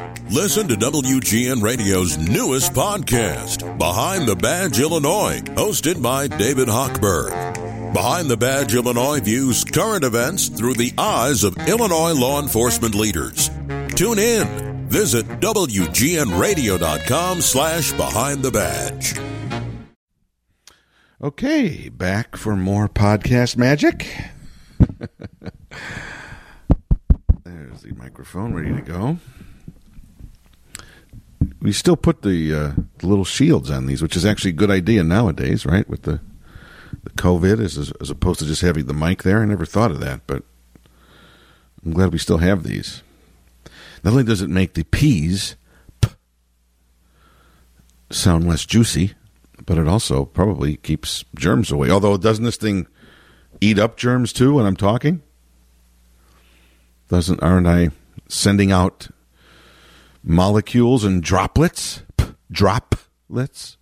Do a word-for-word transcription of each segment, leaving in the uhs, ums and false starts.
Listen to W G N Radio's newest podcast, Behind the Badge Illinois, hosted by David Hochberg. Behind the Badge Illinois views current events through the eyes of Illinois law enforcement leaders. Tune in. Visit W G N radio dot com slash behind the badge. Okay, back for more podcast magic. There's the microphone ready to go. We still put the, uh, the little shields on these, which is actually a good idea nowadays, right? With the, the COVID, as, as opposed to just having the mic there. I never thought of that, but I'm glad we still have these. Not only does it make the P's p sound less juicy, but it also probably keeps germs away. Although, doesn't this thing eat up germs too when I'm talking? Doesn't aren't I sending out molecules and droplets? P- droplets?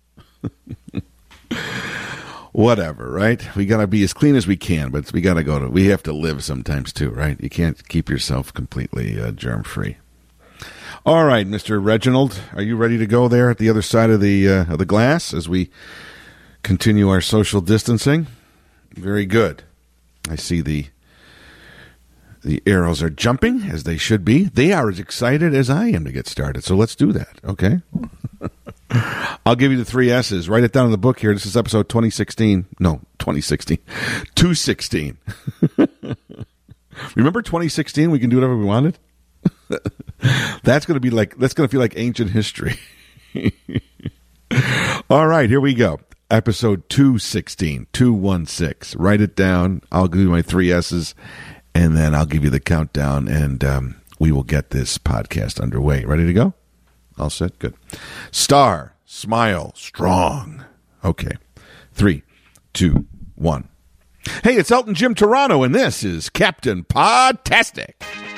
Whatever, right? We got to be as clean as we can, but we got to go to, we have to live sometimes too, right? You can't keep yourself completely uh, germ-free. All right, Mister Reginald, are you ready to go there at the other side of the uh, of the glass as we continue our social distancing? Very good. I see the the arrows are jumping, as they should be. They are as excited as I am to get started, so let's do that, okay? I'll give you the three S's. Write it down in the book here. This is episode twenty sixteen. No, twenty sixteen. two sixteen. Remember twenty sixteen? We can do whatever we wanted? That's going to be like, that's going to feel like ancient history. All right, here we go. Episode two sixteen, two sixteen. Write it down. I'll give you my three S's, and then I'll give you the countdown, and um, we will get this podcast underway. Ready to go? All set? Good. Star, smile, strong. Okay. Three, two, one. Hey, it's Elton Jim Toronto, and this is Captain Podtastic.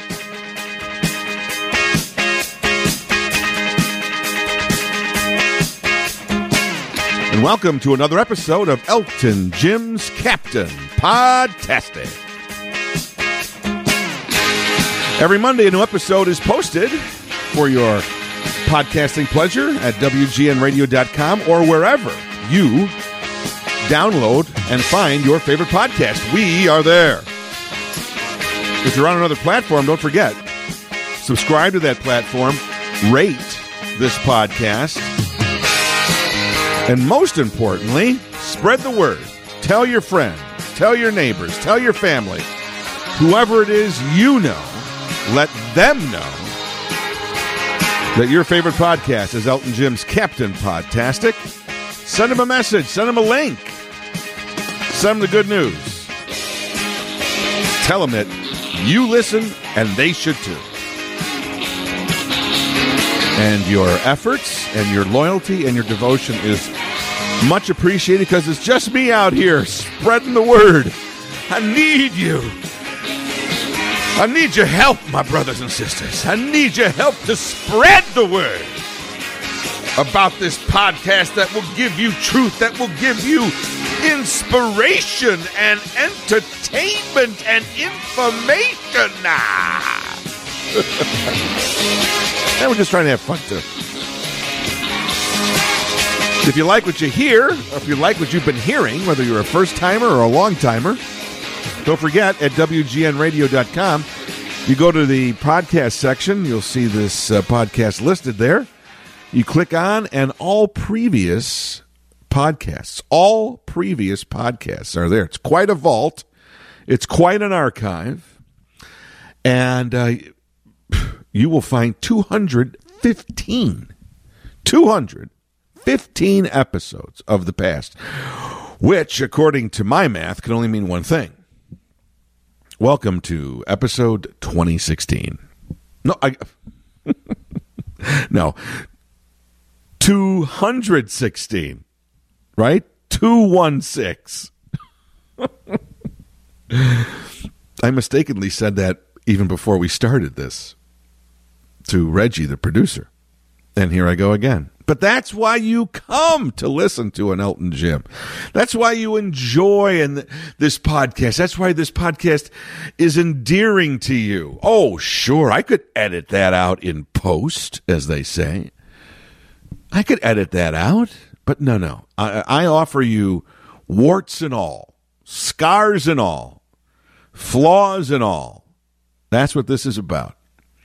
And welcome to another episode of Elton Jim's Captain Podtastic. Every Monday, a new episode is posted for your podcasting pleasure at W G N radio dot com or wherever you download and find your favorite podcast. We are there. If you're on another platform, don't forget, subscribe to that platform, rate this podcast, and most importantly, spread the word. Tell your friends, tell your neighbors, tell your family, whoever it is you know, let them know that your favorite podcast is Elton Jim's Captain Podtastic. Send them a message, send them a link, send them the good news. Tell them that you listen and they should too. And your efforts and your loyalty and your devotion is much appreciated because it's just me out here spreading the word. I need you. I need your help, my brothers and sisters. I need your help to spread the word about this podcast that will give you truth, that will give you inspiration and entertainment and information. And we're just trying to have fun, too. If you like what you hear, or if you like what you've been hearing, whether you're a first-timer or a long-timer, don't forget, at W G N radio dot com, you go to the podcast section, you'll see this uh, podcast listed there. You click on, and all previous podcasts, all previous podcasts are there. It's quite a vault. It's quite an archive. And uh, you will find two hundred fifteen, two hundred fifteen episodes of the past, which, according to my math, can only mean one thing. Welcome to episode twenty sixteen. No, I... no. two hundred sixteen. Right? two sixteen. I mistakenly said that even before we started this to Reggie, the producer. And here I go again. But But that's why you come to listen to an Elton Jim. That's why you enjoy and this podcast. That's why this podcast is endearing to you. Oh, sure, I could edit that out in post, as they say. I could edit that out, but no, no. I, I offer you warts and all, scars and all, flaws and all. That's what this is about.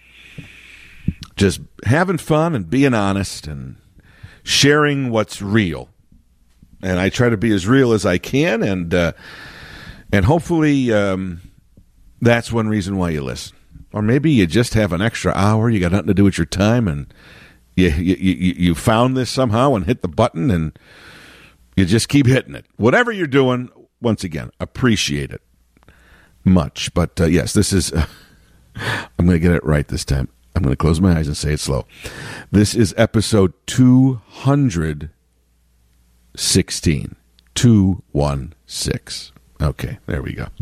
Just having fun and being honest and sharing what's real. And I try to be as real as I can, and uh, and hopefully um, that's one reason why you listen. Or maybe you just have an extra hour, you got nothing to do with your time, and you you, you, you found this somehow and hit the button, and you just keep hitting it. Whatever you're doing, once again, appreciate it much. But uh, yes, this is, uh, I'm going to get it right this time. I'm going to close my eyes and say it slow. This is episode two hundred sixteen. two one six. Okay, there we go.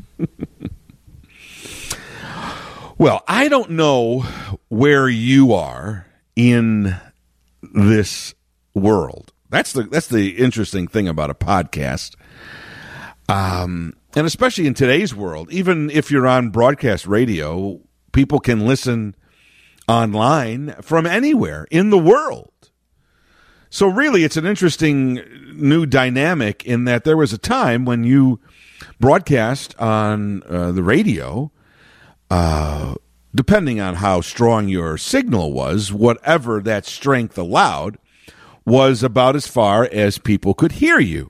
Well, I don't know where you are in this world. That's the that's the interesting thing about a podcast. Um, and especially in today's world, even if you're on broadcast radio, people can listen online from anywhere in the world. So really, it's an interesting new dynamic in that there was a time when you broadcast on uh, the radio, uh, depending on how strong your signal was, whatever that strength allowed, was about as far as people could hear you.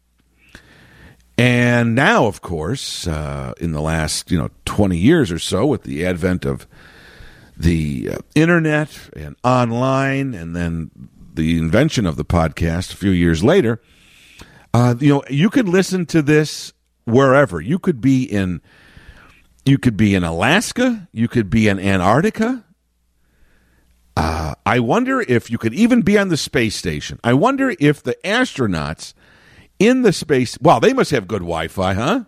And now, of course, uh, in the last you know twenty years or so, with the advent of the uh, internet and online, and then the invention of the podcast a few years later, uh, you know, you could listen to this wherever. You could be in, you could be in Alaska. You could be in Antarctica. Uh, I wonder if you could even be on the space station. I wonder if the astronauts in the space, wow, they must have good Wi-Fi, huh?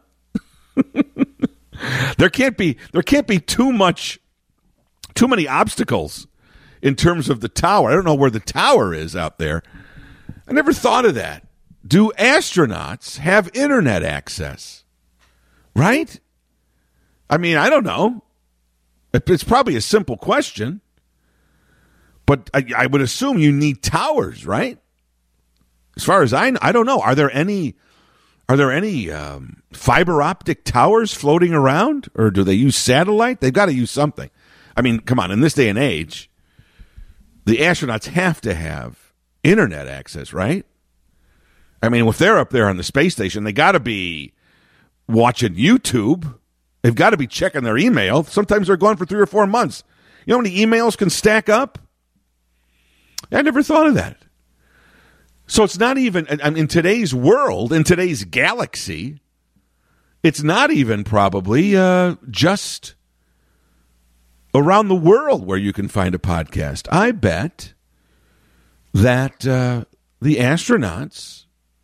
there can't be, there can't be too much. Too many obstacles in terms of the tower. I don't know where the tower is out there. I never thought of that. Do astronauts have internet access? Right? I mean, I don't know. It's probably a simple question. But I, I would assume you need towers, right? As far as I know, I don't know. Are there any are there any um, fiber optic towers floating around? Or do they use satellite? They've got to use something. I mean, come on, in this day and age, the astronauts have to have internet access, right? I mean, if they're up there on the space station, they got to be watching YouTube. They've got to be checking their email. Sometimes they're gone for three or four months. You know how many emails can stack up? I never thought of that. So it's not even, in today's world, in today's galaxy, it's not even probably uh, just around the world where you can find a podcast. I bet that uh, the astronauts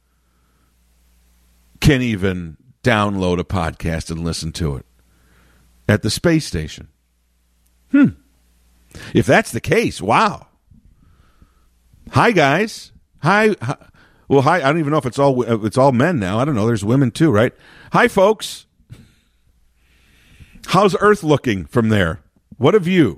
can even download a podcast and listen to it at the space station. Hmm. If that's the case, wow. Hi, guys. Hi. hi. Well, hi. I don't even know if it's all it's all men now. I don't know. There's women too, right? Hi, folks. How's Earth looking from there? What have you?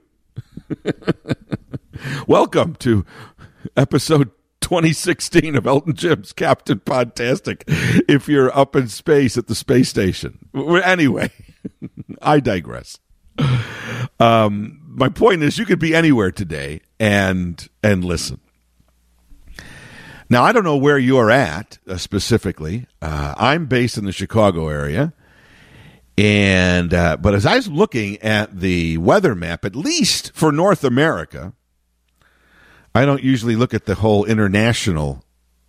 Welcome to episode twenty sixteen of Elton Jim's Captain Podtastic. If you're up in space at the space station. Anyway, I digress. Um, my point is, you could be anywhere today and and listen. Now, I don't know where you're at uh, specifically. Uh, I'm based in the Chicago area. And uh, but as I was looking at the weather map, at least for North America, I don't usually look at the whole international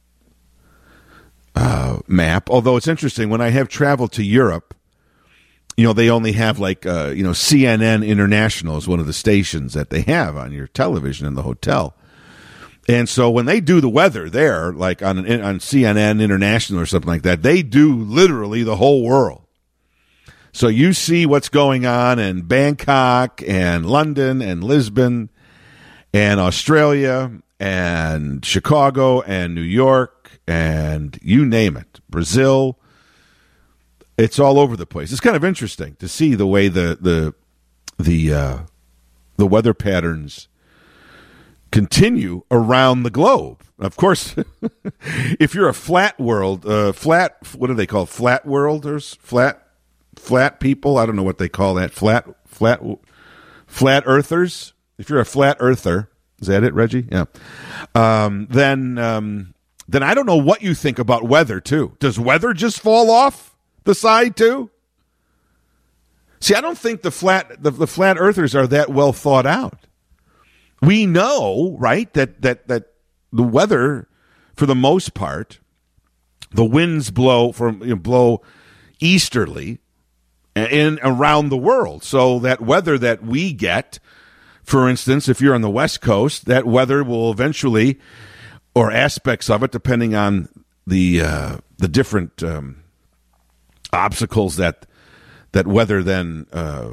uh, map. Although it's interesting, when I have traveled to Europe, you know, they only have like uh, you know C N N International is one of the stations that they have on your television in the hotel. And so when they do the weather there, like on an, on C N N International or something like that, they do literally the whole world. So you see what's going on in Bangkok and London and Lisbon and Australia and Chicago and New York and you name it, Brazil. It's all over the place. It's kind of interesting to see the way the the the uh, the weather patterns continue around the globe. Of course, if you're a flat world, uh, flat, what do they call flat worlders? Flat, flat people? I don't know what they call that. Flat, flat, flat earthers. If you're a flat earther, is that it, Reggie? Yeah. Um, then, um, then I don't know what you think about weather too. Does weather just fall off the side too? See, I don't think the flat, the, the flat earthers are that well thought out. We know, right, that that that the weather, for the most part, the winds blow from you know, blow easterly in around the world. So that weather that we get, for instance, if you're on the West Coast, that weather will eventually, or aspects of it, depending on the uh, the different um, obstacles that that weather then uh,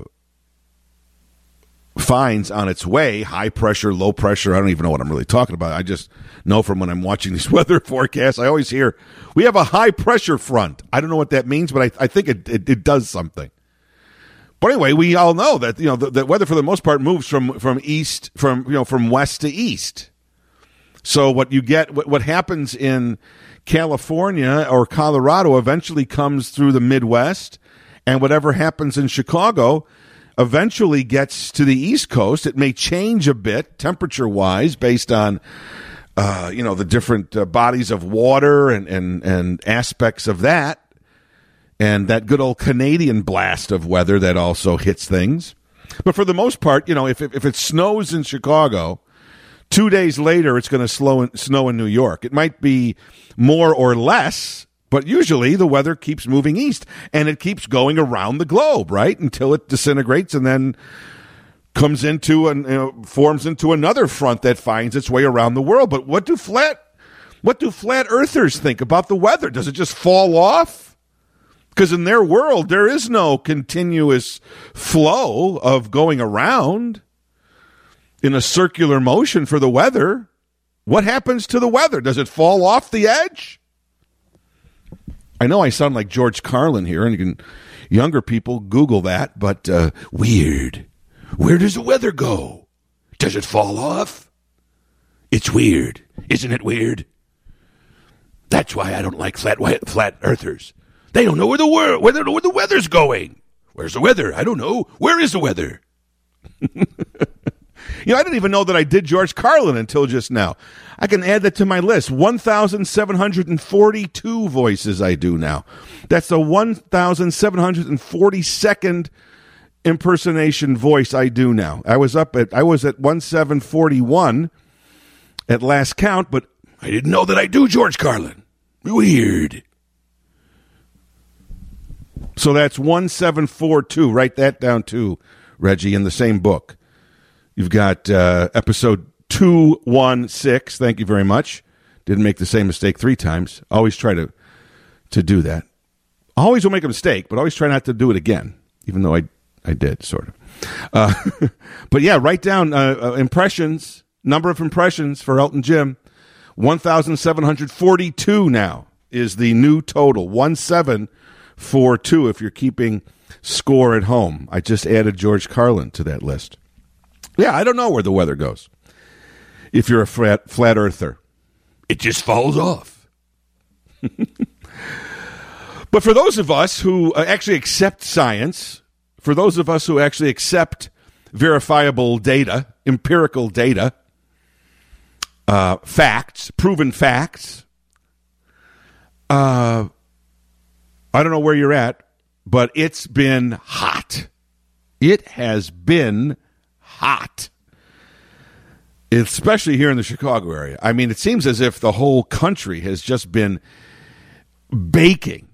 finds on its way, high pressure, low pressure. I don't even know what I'm really talking about. I just know from when I'm watching these weather forecasts, I always hear, we have a high pressure front. I don't know what that means, but I, I think it, it, it does something. But anyway, we all know that, you know, the, the weather for the most part moves from, from east, from, you know, from west to east. So what you get, what, what happens in California or Colorado eventually comes through the Midwest, and whatever happens in Chicago eventually gets to the East Coast. It may change a bit temperature-wise based on, uh, you know, the different uh, bodies of water and, and, and aspects of that, and that good old Canadian blast of weather that also hits things. But for the most part, you know, if if, if it snows in Chicago, two days later it's going to slow in, snow in New York. It might be more or less, but usually the weather keeps moving east, and it keeps going around the globe, right, until it disintegrates and then comes into and you know, forms into another front that finds its way around the world. But what do flat what do flat earthers think about the weather? Does it just fall off? Because in their world, there is no continuous flow of going around in a circular motion for the weather. What happens to the weather? Does it fall off the edge? I know I sound like George Carlin here, and you can, younger people Google that, but uh, weird. Where does the weather go? Does it fall off? It's weird. Isn't it weird? That's why I don't like flat flat earthers. They don't know where the wor- where, the, where the weather's going. Where's the weather? I don't know. Where is the weather? You know, I didn't even know that I did George Carlin until just now. I can add that to my list. one thousand seven hundred forty-two voices I do now. That's the one thousand seven hundred forty-second impersonation voice I do now. I was up at, I was at one thousand seven hundred forty-one at last count, but I didn't know that I do George Carlin. Weird. So that's one seven four two. Write that down too, Reggie, in the same book. You've got uh, episode two one six. Thank you very much. Didn't make the same mistake three times. Always try to to do that. Always will make a mistake, but always try not to do it again, even though I, I did, sort of. Uh, but yeah, write down uh, uh, impressions, number of impressions for Elton Jim. one thousand seven hundred forty-two now is the new total. one seven four two if you're keeping score at home. I just added George Carlin to that list. Yeah, I don't know where the weather goes. If you're a flat, flat earther, it just falls off. But for those of us who actually accept science, for those of us who actually accept verifiable data, empirical data, uh, facts, proven facts, uh, I don't know where you're at, but it's been hot. It has been hot, especially here in the Chicago area. I mean, it seems as if the whole country has just been baking.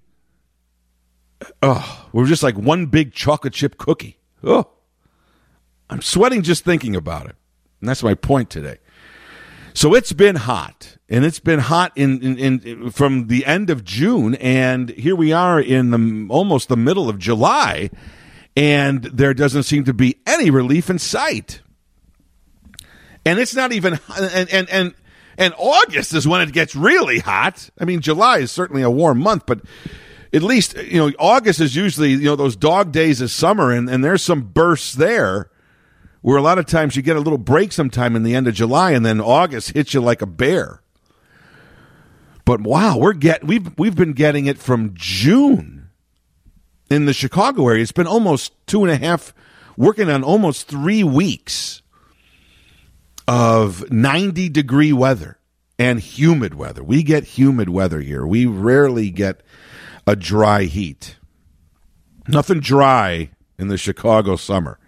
Oh, we're just like one big chocolate chip cookie. Oh, I'm sweating just thinking about it. And that's my point today. So it's been hot, and it's been hot in, in, in from the end of June, and here we are in the almost the middle of July, and there doesn't seem to be any relief in sight. And it's not even, and and, and And August is when it gets really hot. I mean, July is certainly a warm month, but at least, you know, August is usually, you know, those dog days of summer, and, and there's some bursts there where a lot of times you get a little break sometime in the end of July, and then August hits you like a bear. But wow, we're get we've we've been getting it from June in the Chicago area. It's been almost two and a half, working on almost three weeks of ninety degree weather and humid weather. We get humid weather here. We rarely get a dry heat. Nothing dry in the Chicago summer.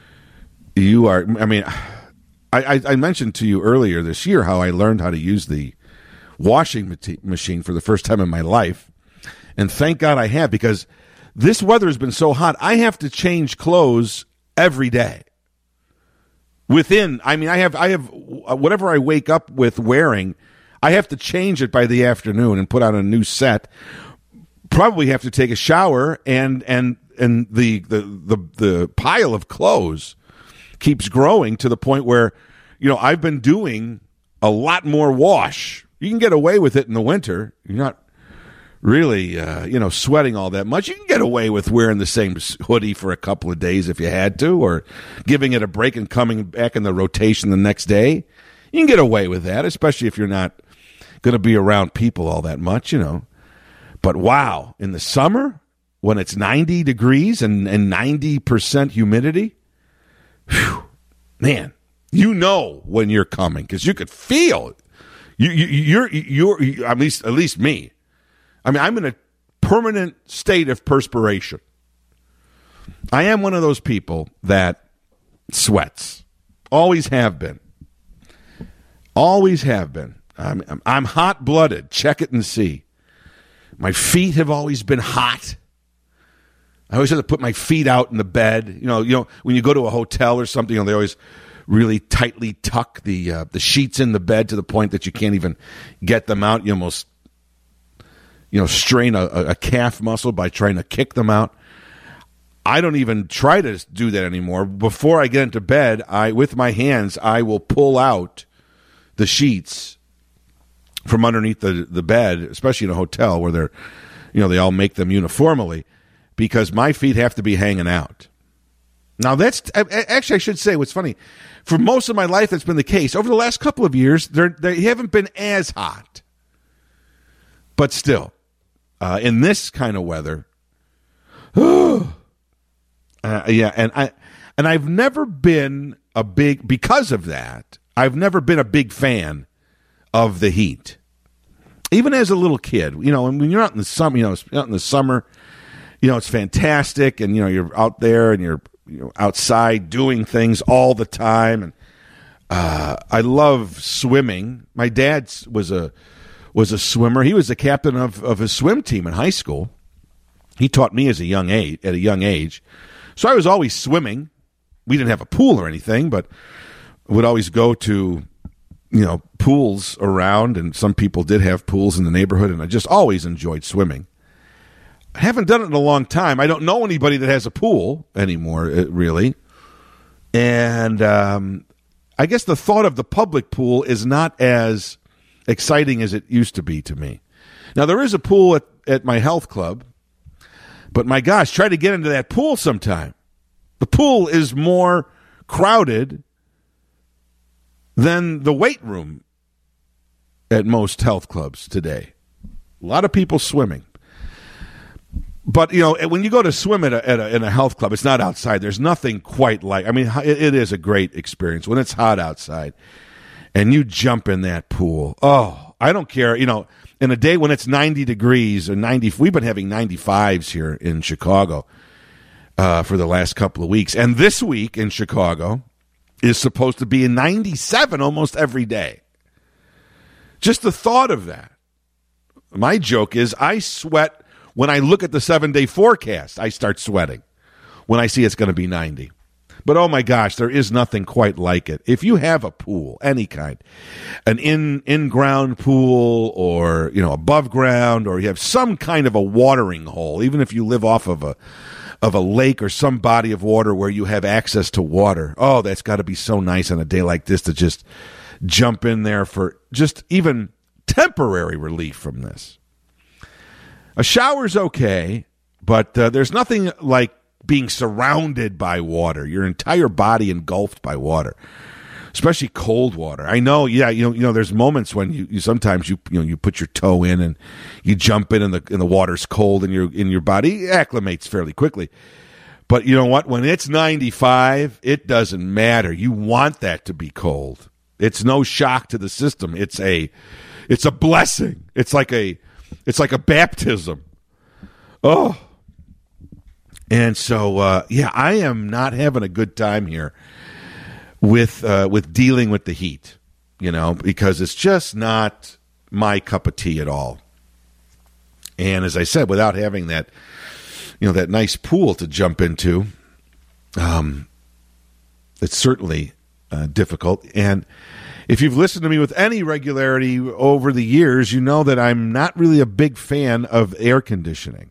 You are, I mean, I, I, I mentioned to you earlier this year how I learned how to use the washing machine for the first time in my life. And thank God I have, because this weather has been so hot, I have to change clothes every day. Within, I mean, I have, I have, whatever I wake up with wearing, I have to change it by the afternoon and put on a new set. Probably have to take a shower, and and and the the the, the pile of clothes keeps growing to the point where, you know, I've been doing a lot more wash. You can get away with it in the winter. You're not really, uh, you know, sweating all that much. You can get away with wearing the same hoodie for a couple of days if you had to, or giving it a break and coming back in the rotation the next day. You can get away with that, especially if you're not going to be around people all that much, you know. But wow, in the summer, when it's ninety degrees and, and ninety percent humidity, whew, man, you know when you're coming, because you could feel it. You, you, you're, you're, you're, at least, at least me. I mean, I'm in a permanent state of perspiration. I am one of those people that sweats. Always have been. Always have been. I'm, I'm, I'm hot-blooded. Check it and see. My feet have always been hot. I always have to put my feet out in the bed. You know, you know, when you go to a hotel or something, you know, they always really tightly tuck the uh, the sheets in the bed to the point that you can't even get them out. You almost, you know, strain a, a calf muscle by trying to kick them out. I don't even try to do that anymore. Before I get into bed, I with my hands, I will pull out the sheets from underneath the, the bed, especially in a hotel where they're, you know, they all make them uniformly, because my feet have to be hanging out. Now, that's actually, I should say, what's funny, for most of my life, that's been the case. Over the last couple of years, they're, they haven't been as hot. But still, uh, in this kind of weather, uh, yeah, and I and I've never been a big, because of that, I've never been a big fan of the heat. Even as a little kid, you know, when you're out in the summer, you know, out in the summer, you know, it's fantastic, and you know, you're out there and you're, you know, outside doing things all the time, and uh, I love swimming. My dad was a was a swimmer. He was the captain of of his swim team in high school. He taught me as a young age, at a young age, so I was always swimming. We didn't have a pool or anything, but would always go to, you know, pools around, and some people did have pools in the neighborhood, and I just always enjoyed swimming. I haven't done it in a long time. I don't know anybody that has a pool anymore, really. And um, I guess the thought of the public pool is not as exciting as it used to be to me. Now, there is a pool at, at my health club, but my gosh, try to get into that pool sometime. The pool is more crowded than the weight room at most health clubs today. A lot of people swimming. But, you know, when you go to swim at a, at a, in a health club, it's not outside. There's nothing quite like, I mean, it, it is a great experience when it's hot outside and you jump in that pool. Oh, I don't care. You know, in a day when it's ninety degrees or ninety, we've been having ninety-fives here in Chicago uh, for the last couple of weeks. And this week in Chicago is supposed to be a ninety-seven almost every day. Just the thought of that. My joke is I sweat. When I look at the seven-day forecast, I start sweating when I see it's going to be ninety. But, oh, my gosh, there is nothing quite like it. If you have a pool, any kind, an in, in-ground pool or, you know, above ground, or you have some kind of a watering hole, even if you live off of a of a lake or some body of water where you have access to water, oh, that's got to be so nice on a day like this to just jump in there for just even temporary relief from this. A shower's okay, but uh, there's nothing like being surrounded by water, your entire body engulfed by water, especially cold water. I know, yeah, you know, you know, there's moments when you, you sometimes you you know you put your toe in and you jump in and the and the water's cold and your in your body acclimates fairly quickly. But you know what? When it's ninety-five, it doesn't matter. You want that to be cold. It's no shock to the system. It's a it's a blessing. It's like a it's like a baptism. Oh. And so, uh, yeah, I am not having a good time here with uh, with dealing with the heat, you know, because it's just not my cup of tea at all. And as I said, without having that, you know, that nice pool to jump into, um, it's certainly uh, difficult. And if you've listened to me with any regularity over the years, you know that I'm not really a big fan of air conditioning.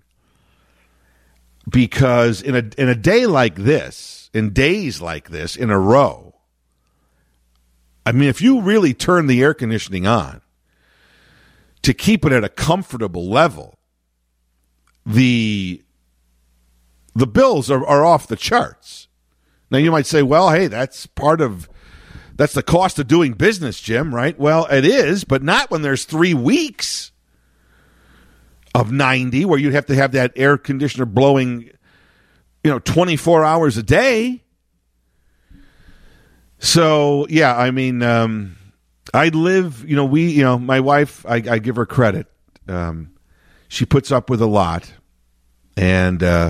Because in a in a day like this, in days like this, in a row, I mean, if you really turn the air conditioning on to keep it at a comfortable level, the the bills are, are off the charts. Now, you might say, well, hey, that's part of, that's the cost of doing business, Jim, right? Well, it is, but not when there's three weeks of ninety, where you'd have to have that air conditioner blowing, you know, twenty-four hours a day. So, yeah, I mean, um, I live, you know, we, you know, my wife, I, I give her credit. Um, she puts up with a lot. And, uh,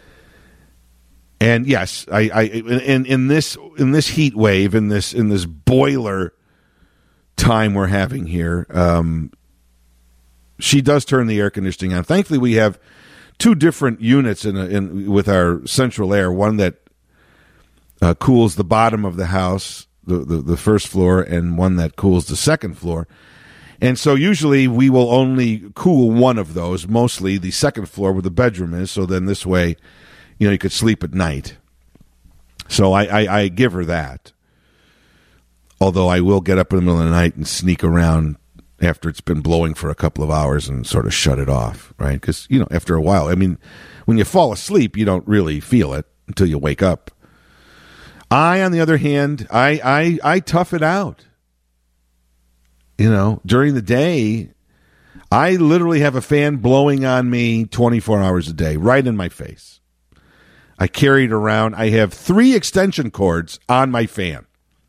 and yes, I, I, in, in this, in this heat wave, in this, in this boiler time we're having here, um, she does turn the air conditioning on. Thankfully, we have two different units in, a, in with our central air. One that uh, cools the bottom of the house, the, the the first floor, and one that cools the second floor. And so usually we will only cool one of those, mostly the second floor where the bedroom is. So then this way, you know, you could sleep at night. So I, I, I give her that. Although I will get up in the middle of the night and sneak around after it's been blowing for a couple of hours and sort of shut it off, right? Because, you know, after a while, I mean, when you fall asleep, you don't really feel it until you wake up. I, on the other hand, I I, I tough it out. You know, during the day, I literally have a fan blowing on me twenty-four hours a day, right in my face. I carry it around. I have three extension cords on my fan.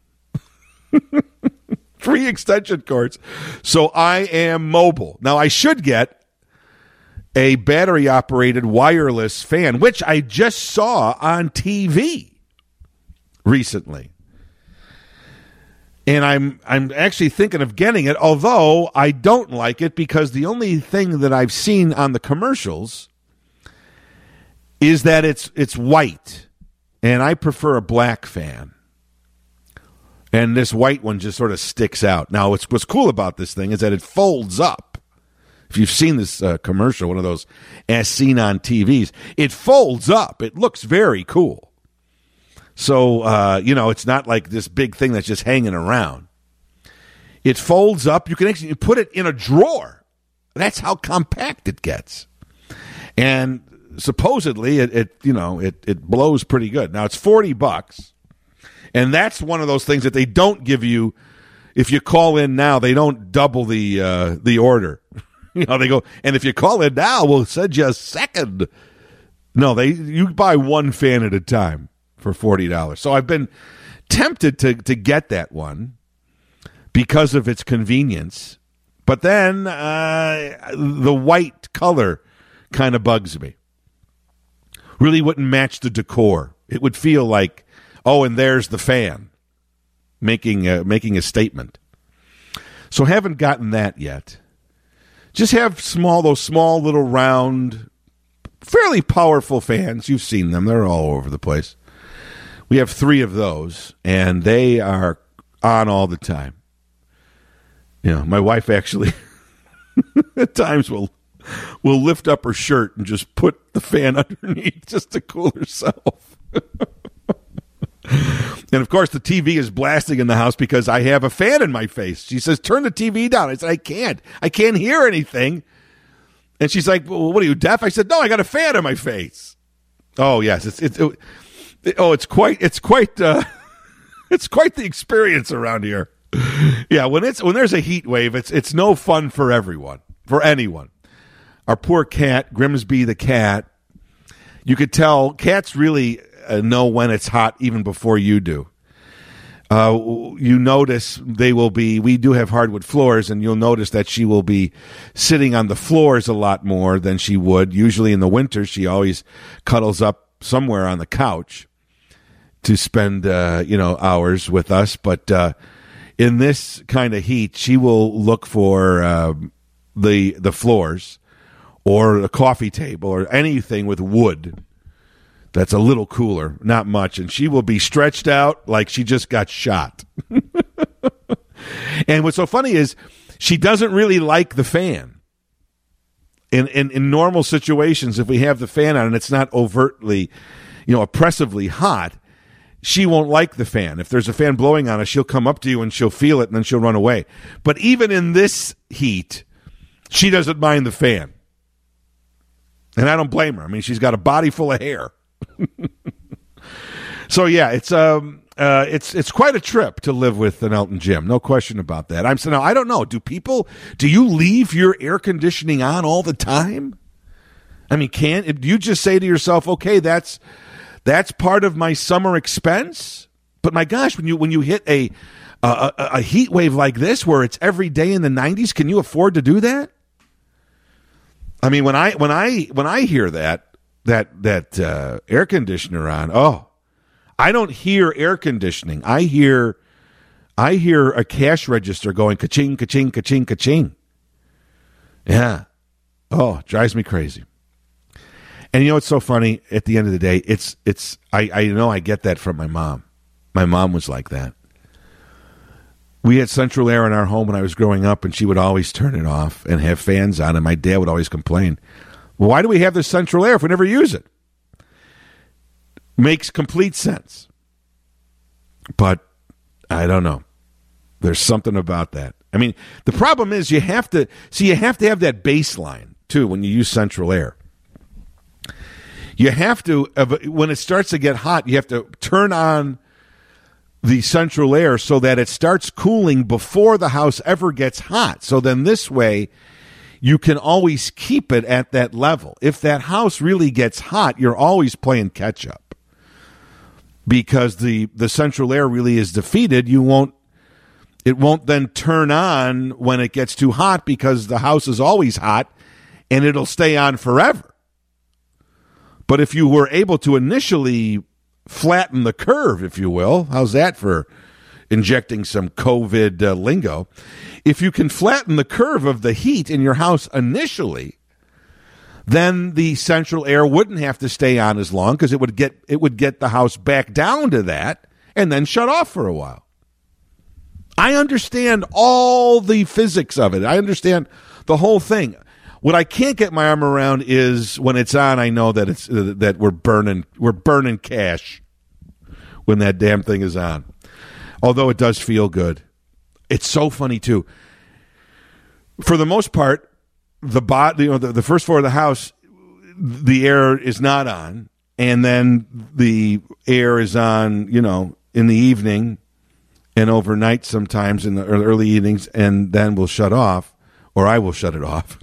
Three extension cords. So I am mobile. Now, I should get a battery-operated wireless fan, which I just saw on T V recently. And I'm I'm actually thinking of getting it, although I don't like it because the only thing that I've seen on the commercials is that it's it's white, and I prefer a black fan. And this white one just sort of sticks out. Now, what's, what's cool about this thing is that it folds up. If you've seen this uh, commercial, one of those as seen on T Vs, it folds up. It looks very cool. So, uh, you know, it's not like this big thing that's just hanging around. It folds up. You can actually put it in a drawer. That's how compact it gets. And supposedly, it, it you know, it, it blows pretty good. Now, it's forty bucks. And that's one of those things that they don't give you. If you call in now, they don't double the uh, the order. You know, they go, and if you call in now, we'll send you a second. No, they you buy one fan at a time for forty dollars. So I've been tempted to to get that one because of its convenience. But then uh, the white color kind of bugs me. Really wouldn't match the decor. It would feel like, oh, and there's the fan making a, making a statement. So haven't gotten that yet. Just have small, those small little round, fairly powerful fans. You've seen them. They're all over the place. We have three of those, and they are on all the time. You know, my wife actually at times will will lift up her shirt and just put the fan underneath just to cool herself. And, of course, the T V is blasting in the house because I have a fan in my face. She says, turn the T V down. I said, I can't. I can't hear anything. And she's like, well, what are you, deaf? I said, no, I got a fan in my face. Oh, yes. It's, it's, it, it, oh, it's quite, it's quite, uh, it's quite the experience around here. Yeah, when it's, when there's a heat wave, it's, it's no fun for everyone, for anyone. Our poor cat, Grimsby the cat, you could tell cats really uh, know when it's hot even before you do. Uh, you notice they will be, we do have hardwood floors, and you'll notice that she will be sitting on the floors a lot more than she would. Usually in the winter, she always cuddles up somewhere on the couch to spend, uh, you know, hours with us. But uh, in this kind of heat, she will look for uh, the the floors or a coffee table or anything with wood that's a little cooler, not much, and she will be stretched out like she just got shot. And what's so funny is she doesn't really like the fan. In, in in normal situations, if we have the fan on and it's not overtly, you know, oppressively hot, she won't like the fan. If there's a fan blowing on her, she'll come up to you and she'll feel it and then she'll run away. But even in this heat, she doesn't mind the fan. And I don't blame her. I mean, she's got a body full of hair. So yeah, it's um uh it's it's quite a trip to live with an Elton Jim, no question about that. I'm saying, now I don't know. Do people? Do you leave your air conditioning on all the time? I mean, can do you just say to yourself, okay, that's that's part of my summer expense? But my gosh, when you when you hit a a, a heat wave like this, where it's every day in the nineties, can you afford to do that? I mean, when I when I when I hear that that that uh, air conditioner on, oh, I don't hear air conditioning. I hear I hear a cash register going ka-ching, ka-ching, ka-ching, ka-ching. Yeah. Oh, it drives me crazy. And you know what's so funny? At the end of the day, it's it's I, I know I get that from my mom. My mom was like that. We had central air in our home when I was growing up, and she would always turn it off and have fans on, and my dad would always complain, well, why do we have this central air if we never use it? Makes complete sense. But I don't know. There's something about that. I mean, the problem is you have to, see, you have to have that baseline, too, when you use central air. You have to, when it starts to get hot, you have to turn on the central air so that it starts cooling before the house ever gets hot. So then this way, you can always keep it at that level. If that house really gets hot, you're always playing catch up. Because the, the central air really is defeated, you won't, it won't then turn on when it gets too hot because the house is always hot and it'll stay on forever. But if you were able to initially flatten the curve, if you will. How's that for injecting some COVID uh, lingo? If you can flatten the curve of the heat in your house initially, then the central air wouldn't have to stay on as long because it would get it would get the house back down to that and then shut off for a while. I understand all the physics of it. I understand the whole thing. What I can't get my arm around is when it's on, I know that it's uh, that we're burning we're burning cash when that damn thing is on. Although it does feel good. It's so funny too. For the most part, the bot, you know, the, the first floor of the house, the air is not on, and then the air is on, you know, in the evening and overnight sometimes in the early evenings, and then we'll shut off, or I will shut it off.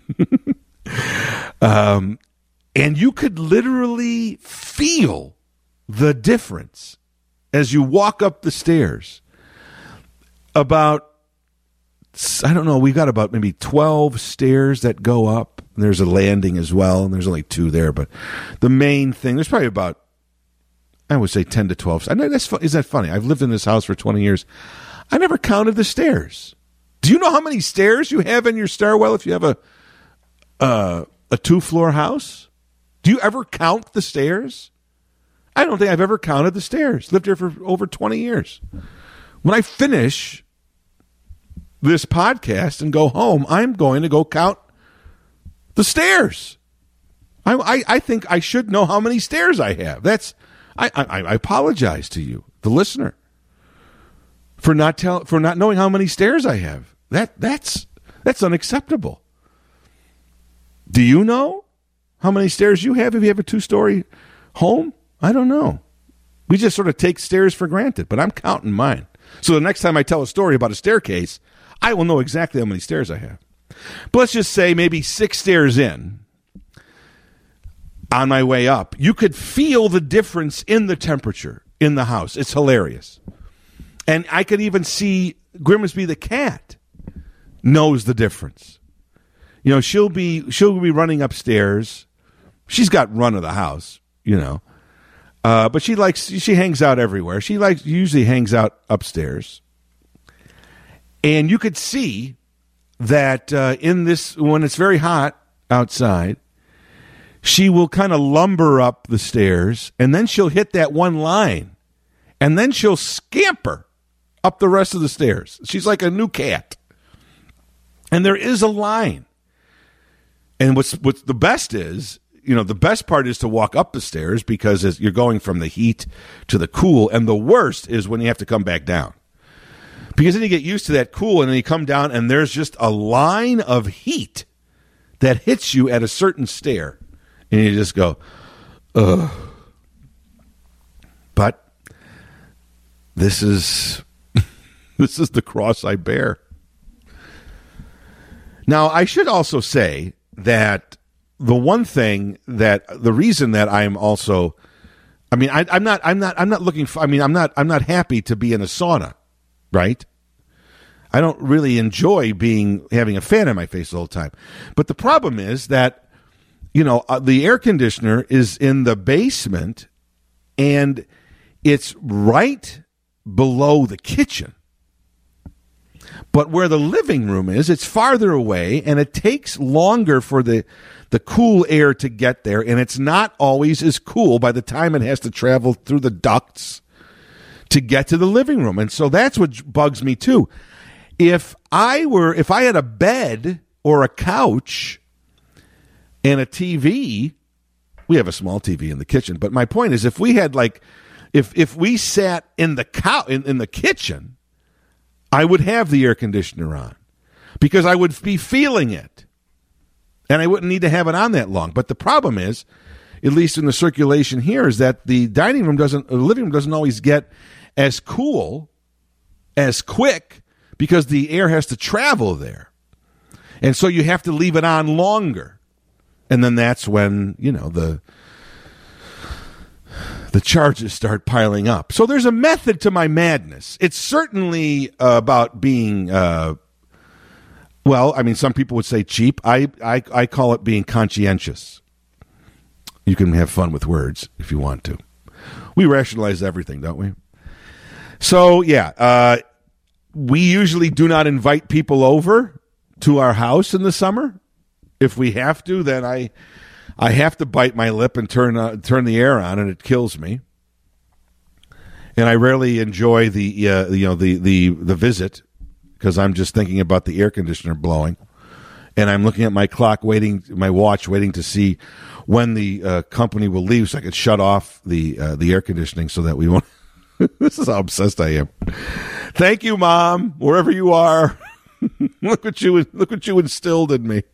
um, and you could literally feel the difference as you walk up the stairs. About, I don't know, we've got about maybe twelve stairs that go up. There's a landing as well, and there's only two there. But the main thing, there's probably about, I would say ten to twelve. I know that's, isn't that funny? I've lived in this house for twenty years. I never counted the stairs. Do you know how many stairs you have in your stairwell if you have a uh, a two-floor house? Do you ever count the stairs? I don't think I've ever counted the stairs. Lived here for over twenty years. When I finish this podcast and go home, I'm going to go count the stairs. I, I, I think I should know how many stairs I have. That's I, I, I apologize to you, the listener. for not tell for not knowing how many stairs I have. That that's that's unacceptable. Do you know how many stairs you have if you have a two-story home? I don't know. We just sort of take stairs for granted, but I'm counting mine. So the next time I tell a story about a staircase, I will know exactly how many stairs I have. But let's just say maybe six stairs in, on my way up, you could feel the difference in the temperature in the house. It's hilarious. And I could even see Grimsby the cat knows the difference. You know, she'll be she'll be running upstairs. She's got run of the house, you know. Uh, but she likes she hangs out everywhere. She likes usually hangs out upstairs. And you could see that uh, in this, when it's very hot outside, she will kind of lumber up the stairs, and then she'll hit that one line, and then she'll scamper up the rest of the stairs. She's like a new cat. And there is a line. And what's what's the best is, you know, the best part is to walk up the stairs because as you're going from the heat to the cool, and the worst is when you have to come back down. Because then you get used to that cool, and then you come down, and there's just a line of heat that hits you at a certain stair. And you just go, ugh. But this is this is the cross I bear. Now, I should also say that the one thing that the reason that I'm also, I mean, I, I'm not, I'm not, I'm not looking for, I mean, I'm not, I'm not happy to be in a sauna, right? I don't really enjoy being, having a fan in my face the whole time. But the problem is that, you know, uh, the air conditioner is in the basement and it's right below the kitchen. But where the living room is, it's farther away, and it takes longer for the the cool air to get there, and it's not always as cool by the time it has to travel through the ducts to get to the living room. And so that's what bugs me too. If I were, if I had a bed or a couch and a T V, we have a small T V in the kitchen, but my point is, if we had like, if if we sat in the cou- in, in the kitchen, I would have the air conditioner on because I would be feeling it. And I wouldn't need to have it on that long. But the problem is, at least in the circulation here, is that the dining room doesn't, the living room doesn't always get as cool, as quick, because the air has to travel there. And so you have to leave it on longer. And then that's when, you know, the the charges start piling up. So there's a method to my madness. It's certainly uh, about being, uh, well, I mean, some people would say cheap. I, I, I call it being conscientious. You can have fun with words if you want to. We rationalize everything, don't we? So, yeah, uh, we usually do not invite people over to our house in the summer. If we have to, then I... I have to bite my lip and turn uh, turn the air on, and it kills me. And I rarely enjoy the uh, you know the the the visit because I'm just thinking about the air conditioner blowing, and I'm looking at my clock, waiting my watch, waiting to see when the uh, company will leave, so I can shut off the uh, the air conditioning so that we won't. This is how obsessed I am. Thank you, Mom, wherever you are. look what you look what you instilled in me.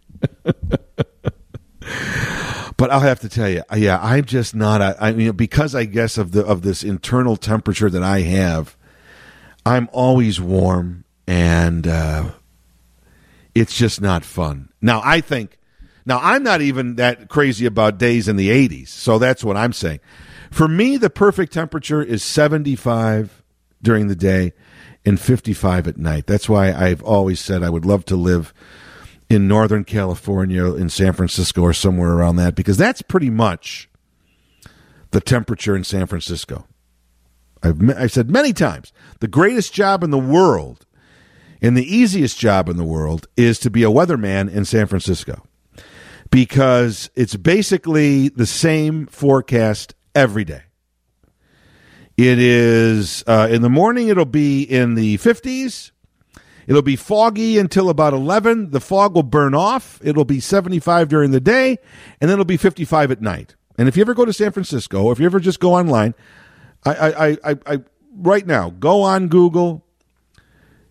But I'll have to tell you, yeah, I'm just not. A, I mean, because I guess of the of this internal temperature that I have, I'm always warm, and uh, it's just not fun. Now, I think, now I'm not even that crazy about days in the eighties, so that's what I'm saying. For me, the perfect temperature is seventy-five during the day and fifty-five at night. That's why I've always said I would love to live in Northern California, in San Francisco, or somewhere around that, because that's pretty much the temperature in San Francisco. I've, I've said many times, the greatest job in the world and the easiest job in the world is to be a weatherman in San Francisco, because it's basically the same forecast every day. It is, uh, in the morning, it'll be in the fifties. It'll be foggy until about eleven. The fog will burn off. It'll be seventy-five during the day, and then it'll be fifty-five at night. And if you ever go to San Francisco, or if you ever just go online, I, I, I, I right now, go on Google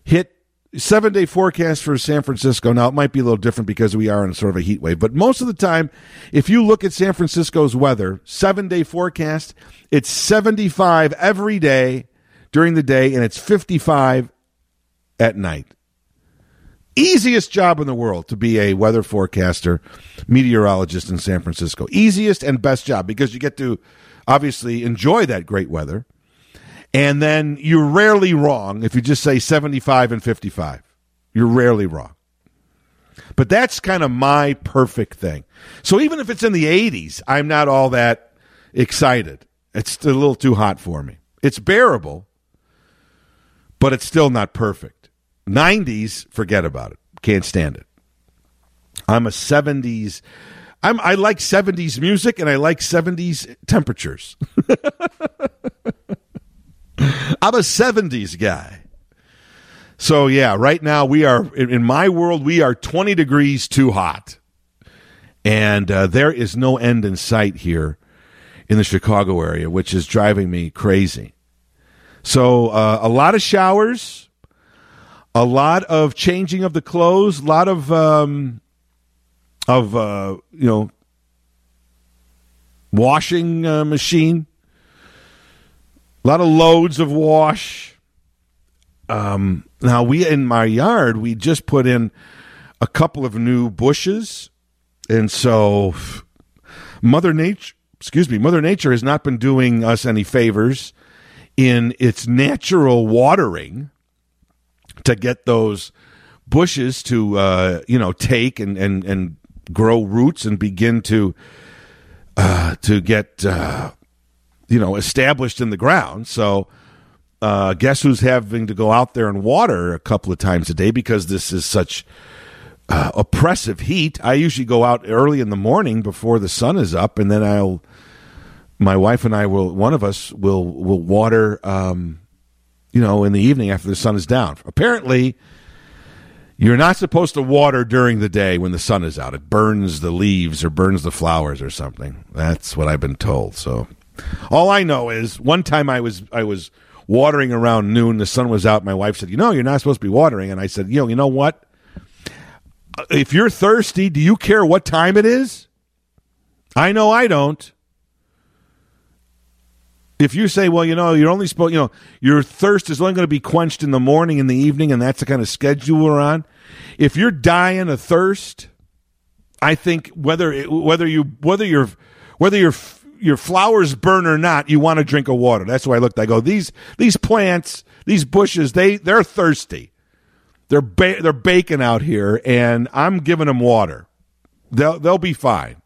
hit seven-day forecast for San Francisco. Now, it might be a little different because we are in sort of a heat wave, but most of the time, if you look at San Francisco's weather, seven-day forecast, it's seventy-five every day during the day, and it's fifty-five at night. Easiest job in the world to be a weather forecaster, meteorologist in San Francisco. Easiest and best job because you get to obviously enjoy that great weather. And then you're rarely wrong if you just say seventy-five and fifty-five. You're rarely wrong. But that's kind of my perfect thing. So even if it's in the eighties, I'm not all that excited. It's a little too hot for me. It's bearable, but it's still not perfect. nineties, forget about it. Can't stand it. I'm a seventies. I'm, I like seventies music, and I like seventies temperatures. I'm a seventies guy. So, yeah, right now we are, in my world, we are twenty degrees too hot. And uh, there is no end in sight here in the Chicago area, which is driving me crazy. So, uh, a lot of showers, a lot of changing of the clothes, a lot of, um, of uh, you know, washing uh, machine. A lot of loads of wash. Um, now, we in my yard, we just put in a couple of new bushes. And so Mother Nature, excuse me, Mother Nature has not been doing us any favors in its natural watering to get those bushes to, uh, you know, take and, and, and grow roots and begin to, uh, to get, uh, you know, established in the ground. So uh, guess who's having to go out there and water a couple of times a day because this is such uh, oppressive heat. I usually go out early in the morning before the sun is up, and then I'll, my wife and I will, one of us will, will water, um, you know, in the evening after the sun is down. Apparently, you're not supposed to water during the day when the sun is out. It burns the leaves or burns the flowers or something. That's what I've been told. So all I know is one time I was I was watering around noon. The sun was out. My wife said, you know, you're not supposed to be watering. And I said, you know, you know what? If you're thirsty, do you care what time it is? I know I don't. If you say, well, you know, you're only supposed, you know, your thirst is only going to be quenched in the morning and the evening, and that's the kind of schedule we're on. If you're dying of thirst, I think whether it, whether you whether you're whether you're your flowers burn or not, you want to drink of water. That's why I looked. I go, these these plants, these bushes, they they're thirsty. They're ba- they're baking out here, and I'm giving them water. They'll they'll be fine.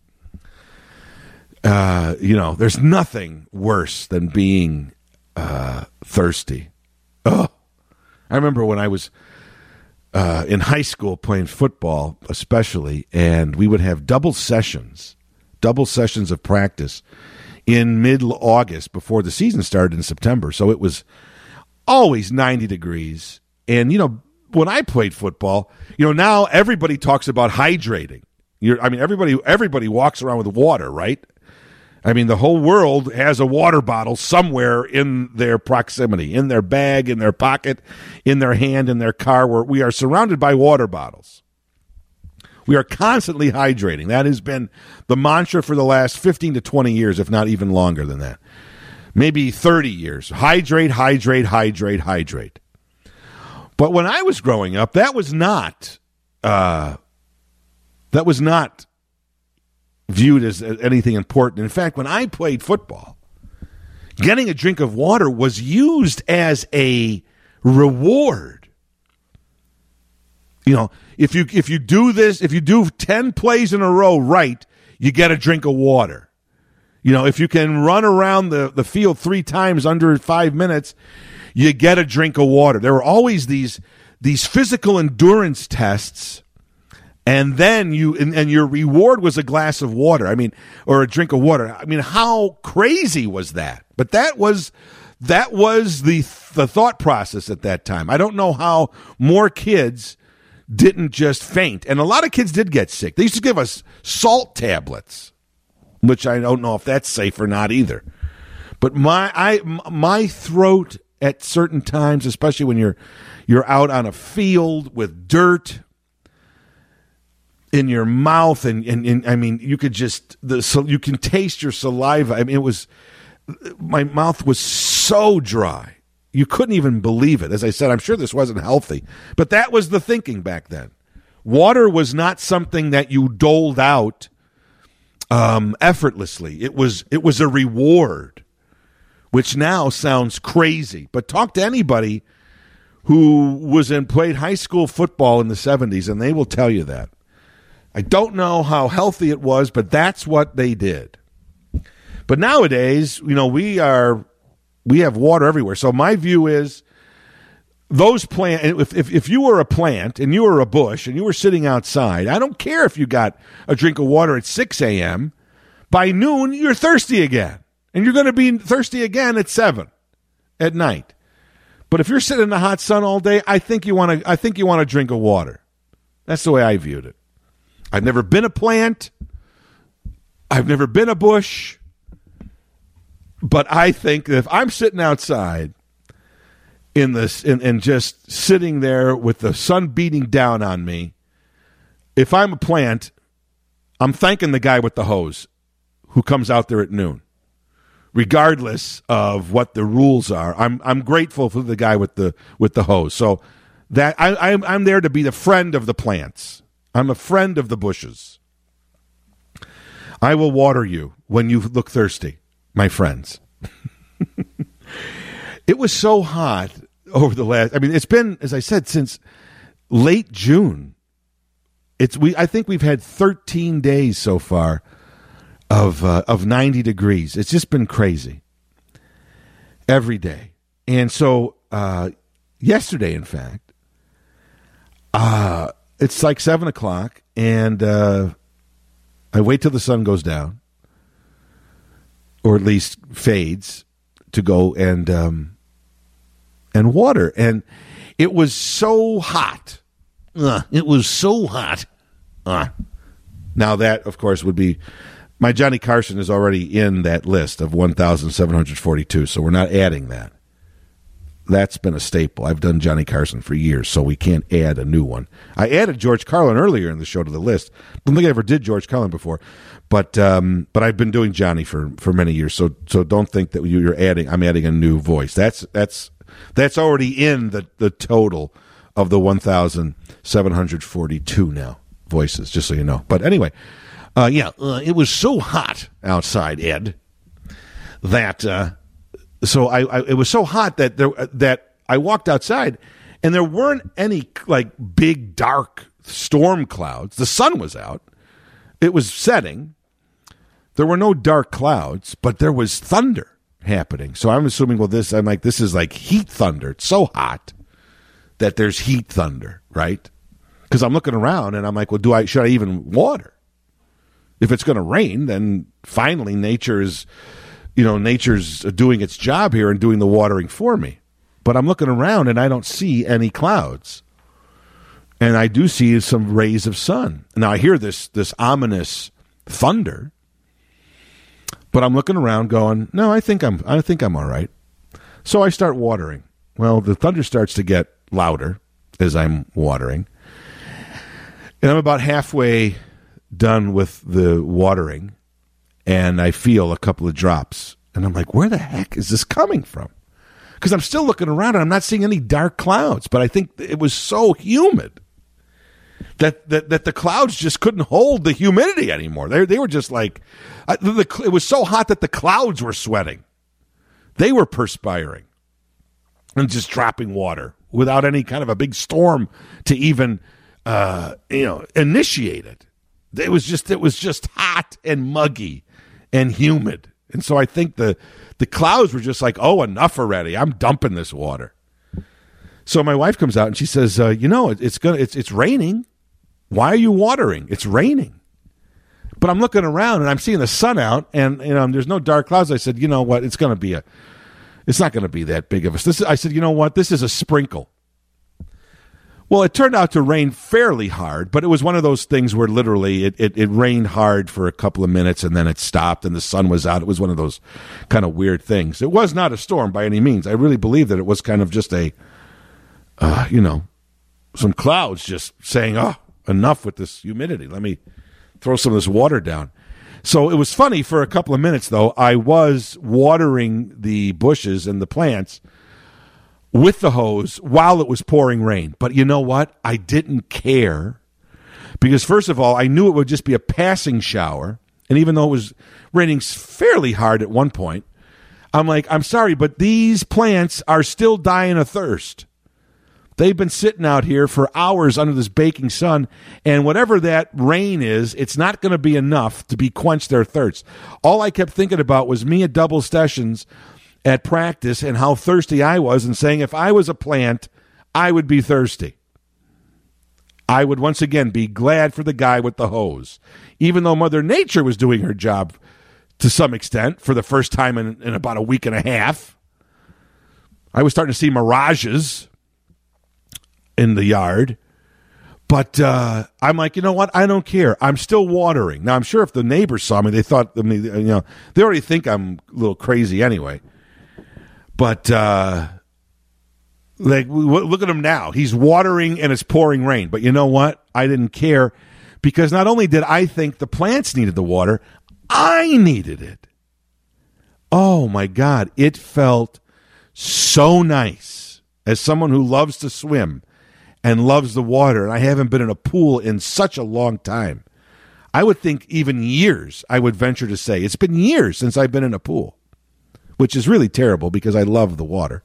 Uh, you know, there's nothing worse than being uh, thirsty. Oh, I remember when I was uh, in high school playing football, especially, and we would have double sessions. double sessions of practice in mid-August before the season started in September. So it was always ninety degrees. And, you know, when I played football, you know, now everybody talks about hydrating. You're, I mean, everybody everybody walks around with water, right? I mean, the whole world has a water bottle somewhere in their proximity, in their bag, in their pocket, in their hand, in their car, where we are surrounded by water bottles. We are constantly hydrating. That has been the mantra for the last fifteen to twenty years, if not even longer than that. Maybe thirty years. Hydrate, hydrate, hydrate, hydrate. But when I was growing up, that was not uh, that was not viewed as anything important. In fact, when I played football, getting a drink of water was used as a reward. You know, if you if you do this, if you do ten plays in a row right, you get a drink of water. You know, if you can run around the, the field three times under five minutes, you get a drink of water. There were always these these physical endurance tests, and then you and, and your reward was a glass of water. I mean, or a drink of water. I mean, how crazy was that? But that was that was the the thought process at that time. I don't know how more kids didn't just faint, and a lot of kids did get sick. They used to give us salt tablets, which I don't know if that's safe or not either. But my I my throat at certain times, especially when you're you're out on a field with dirt in your mouth, and, and, and I mean, you could just the so you can taste your saliva. I mean, it was my mouth was so dry. You couldn't even believe it. As I said, I'm sure this wasn't healthy, but that was the thinking back then. Water was not something that you doled out um, effortlessly. It was it was a reward, which now sounds crazy. But talk to anybody who was in played high school football in the seventies, and they will tell you that. I don't know how healthy it was, but that's what they did. But nowadays, you know, we are we have water everywhere. So my view is those plant. If, if if you were a plant and you were a bush and you were sitting outside, I don't care if you got a drink of water at six a.m. By noon, you're thirsty again, and you're going to be thirsty again at seven at night. But if you're sitting in the hot sun all day, I think you want to. I think you want a drink of water. That's the way I viewed it. I've never been a plant. I've never been a bush. But I think that if I'm sitting outside in this and, and just sitting there with the sun beating down on me, if I'm a plant, I'm thanking the guy with the hose who comes out there at noon. Regardless of what the rules are, I'm I'm grateful for the guy with the with the hose. So that I, I'm I'm there to be the friend of the plants. I'm a friend of the bushes. I will water you when you look thirsty, my friends. It was so hot over the last. I mean, it's been, as I said, since late June. It's we. I think we've had thirteen days so far of uh, of ninety degrees. It's just been crazy every day. And so uh, yesterday, in fact, uh, it's like seven o'clock, and uh, I wait till the sun goes down, or at least fades, to go and um, and water. And it was so hot. Uh, it was so hot. Uh. Now that, of course, would be... My Johnny Carson is already in that list of one thousand seven hundred forty-two, so we're not adding that. That's been a staple. I've done Johnny Carson for years, so we can't add a new one. I added George Carlin earlier in the show to the list. I don't think I ever did George Carlin before, but um, but I've been doing Johnny for, for many years, so so don't think that you're adding. I'm adding a new voice. That's that's that's already in the, the total of the one thousand seven hundred forty-two now voices, just so you know. But anyway. Uh, yeah, uh, it was so hot outside, Ed, that uh, so I, I it was so hot that there that I walked outside, and there weren't any like big dark storm clouds. The sun was out; it was setting. There were no dark clouds, but there was thunder happening. So I'm assuming, well, this I'm like this is like heat thunder. It's so hot that there's heat thunder, right? Because I'm looking around and I'm like, well, do I should I even water? If it's going to rain, then finally nature is, you know, nature's doing its job here and doing the watering for me. But I'm looking around and I don't see any clouds. And I do see some rays of sun. Now I hear this this ominous thunder. But I'm looking around going, no, I think I'm I think I'm all right. So I start watering. Well, the thunder starts to get louder as I'm watering. And I'm about halfway done with the watering, and I feel a couple of drops, and I'm like, where the heck is this coming from? Because I'm still looking around and I'm not seeing any dark clouds, but I think it was so humid that that, that the clouds just couldn't hold the humidity anymore. They they were just like uh, the, the, it was so hot that the clouds were sweating. They were perspiring and just dropping water without any kind of a big storm to even uh, you know initiate it. It was just it was just hot and muggy and humid. And so I think the the clouds were just like, oh, enough already. I'm dumping this water. So my wife comes out and she says, uh, you know, it, it's gonna it's it's raining. Why are you watering? It's raining. But I'm looking around and I'm seeing the sun out, and you know, there's no dark clouds. I said, you know what? It's gonna be a it's not gonna be that big of a this I said, you know what? This is a sprinkle. Well, it turned out to rain fairly hard, but it was one of those things where literally it, it, it rained hard for a couple of minutes and then it stopped and the sun was out. It was one of those kind of weird things. It was not a storm by any means. I really believe that it was kind of just a, uh, you know, some clouds just saying, oh, enough with this humidity. Let me throw some of this water down. So it was funny for a couple of minutes, though. I was watering the bushes and the plants with the hose while it was pouring rain. But you know what? I didn't care because, first of all, I knew it would just be a passing shower. And even though it was raining fairly hard at one point, I'm like, I'm sorry, but these plants are still dying of thirst. They've been sitting out here for hours under this baking sun, and whatever that rain is, it's not going to be enough to be quench their thirst. All I kept thinking about was me at double sessions at practice and how thirsty I was, and saying if I was a plant, I would be thirsty. I would once again be glad for the guy with the hose, even though Mother Nature was doing her job to some extent for the first time in, in about a week and a half. I was starting to see mirages in the yard. But uh, I'm like, you know what? I don't care. I'm still watering. Now, I'm sure if the neighbors saw me, they thought, I mean, you know, they already think I'm a little crazy anyway. But uh, like, look at him now. He's watering and it's pouring rain. But you know what? I didn't care because not only did I think the plants needed the water, I needed it. Oh, my God. It felt so nice as someone who loves to swim and loves the water, and I haven't been in a pool in such a long time. I would think even years, I would venture to say. It's been years since I've been in a pool, which is really terrible because I love the water.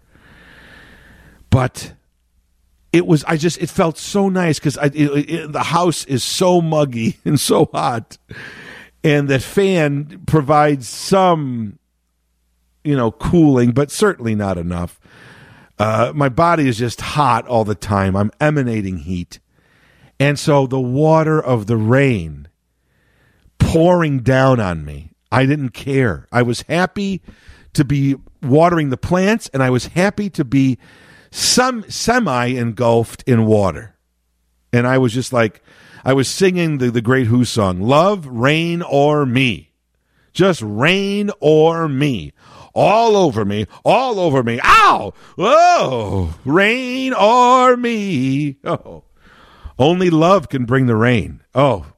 But it was, I just, it felt so nice because the house is so muggy and so hot, and the fan provides some, you know, cooling, but certainly not enough. Uh, my body is just hot all the time. I'm emanating heat. And so the water of the rain pouring down on me, I didn't care. I was happy to be watering the plants, and I was happy to be some semi-engulfed in water. And I was just like, I was singing the, the great Who song, Love, Rain, or Me. Just rain or me. All over me, all over me. Ow! Whoa! Rain or me. Oh. Only love can bring the rain. Oh.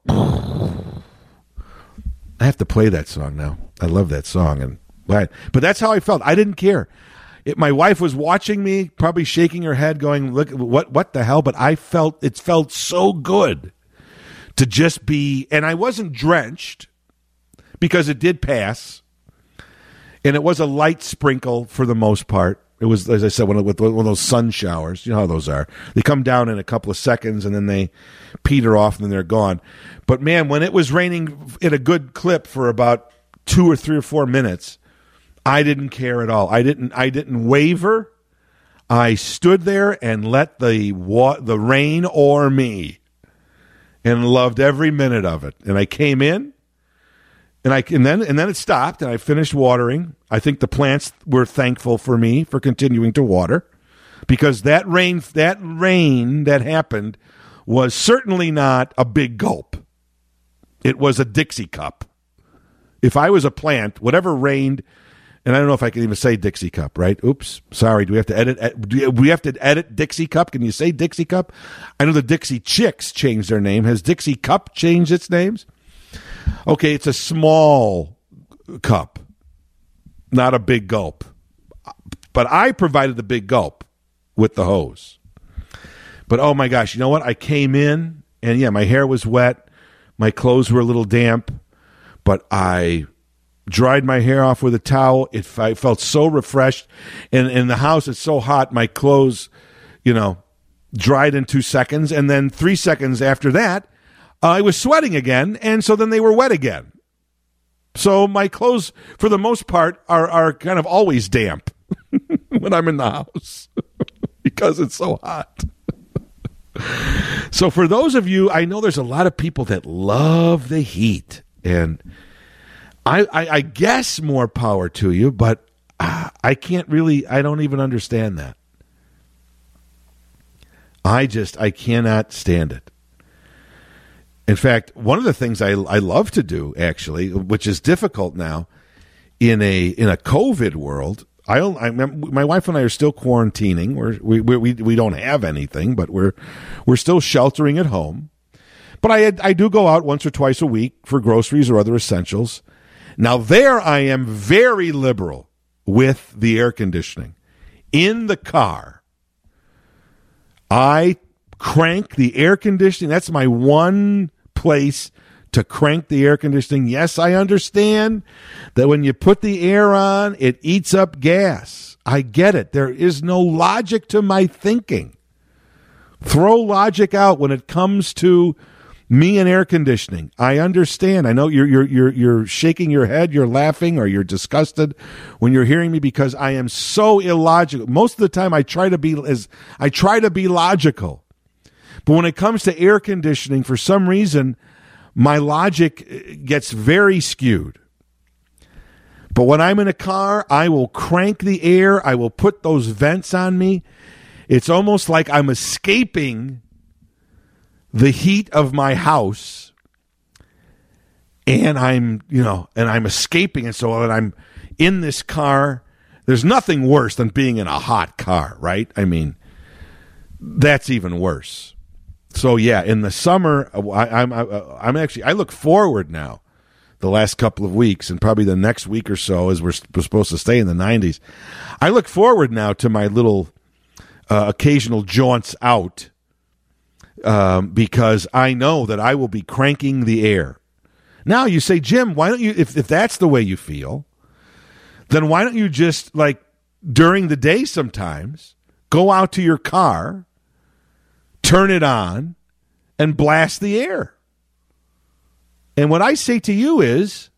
I have to play that song now. I love that song. and But that's how I felt. I didn't care. It, my wife was watching me, probably shaking her head, going, "Look, what, what the hell?" But I felt, it felt so good to just be, and I wasn't drenched because it did pass. And it was a light sprinkle for the most part. It was, as I said, one of, one of those sun showers. You know how those are. They come down in a couple of seconds, and then they peter off, and then they're gone. But, man, when it was raining at a good clip for about two or three or four minutes, I didn't care at all. I didn't I didn't waver. I stood there and let the wa- the rain o'er me and loved every minute of it. And I came in. And I and then and then it stopped, and I finished watering. I think the plants were thankful for me for continuing to water, because that rain that rain that happened was certainly not a big gulp. It was a Dixie cup. If I was a plant, whatever rained, and I don't know if I can even say Dixie cup, right? Oops, sorry. Do we have to edit? Do we have to edit Dixie cup? Can you say Dixie cup? I know the Dixie Chicks changed their name. Has Dixie Cup changed its names? Okay, it's a small cup, not a big gulp. But I provided the big gulp with the hose. But, oh, my gosh, you know what? I came in, and, yeah, my hair was wet. My clothes were a little damp. But I dried my hair off with a towel. It, I felt so refreshed. And in the house, it's so hot, my clothes, you know, dried in two seconds. And then three seconds after that, I was sweating again, and so then they were wet again. So my clothes, for the most part, are, are kind of always damp when I'm in the house because it's so hot. So for those of you, I know there's a lot of people that love the heat, and I, I, I guess more power to you, but uh, I can't really, I don't even understand that. I just, I cannot stand it. In fact, one of the things I, I love to do, actually, which is difficult now in a in a COVID world, I, I remember my wife and I are still quarantining. We're, we we we don't have anything, but we're we're still sheltering at home. But I I do go out once or twice a week for groceries or other essentials. Now there I am very liberal with the air conditioning in the car. I crank the air conditioning. That's my one place to crank the air conditioning. Yes, I understand that when you put the air on, it eats up gas. I get it. There is no logic to my thinking. Throw logic out when it comes to me and air conditioning. I understand. I know you're you're you're you're shaking your head, you're laughing, or you're disgusted when you're hearing me because I am so illogical. Most of the time I try to be as I try to be logical. But when it comes to air conditioning, for some reason, my logic gets very skewed. But when I'm in a car, I will crank the air. I will put those vents on me. It's almost like I'm escaping the heat of my house. And I'm, you know, and I'm escaping. And so when I'm in this car, there's nothing worse than being in a hot car, right? I mean, that's even worse. So yeah, in the summer, I, I'm I, I'm actually I look forward now, the last couple of weeks, and probably the next week or so, as we're, we're supposed to stay in the nineties. I look forward now to my little uh, occasional jaunts out, um, because I know that I will be cranking the air. Now you say, Jim, why don't you? If if that's the way you feel, then why don't you just, like, during the day sometimes go out to your car, turn it on, and blast the air? And what I say to you is,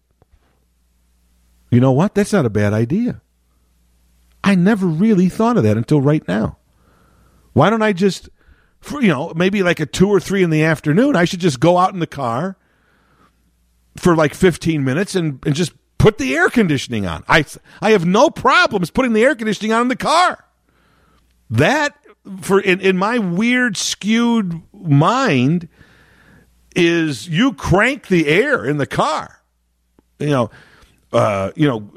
you know what? That's not a bad idea. I never really thought of that until right now. Why don't I just, for, you know, maybe like at two or three in the afternoon, I should just go out in the car for like fifteen minutes and, and just put the air conditioning on. I, I have no problems putting the air conditioning on in the car. That, for in, in my weird, skewed mind, is you crank the air in the car. You know, uh, you know,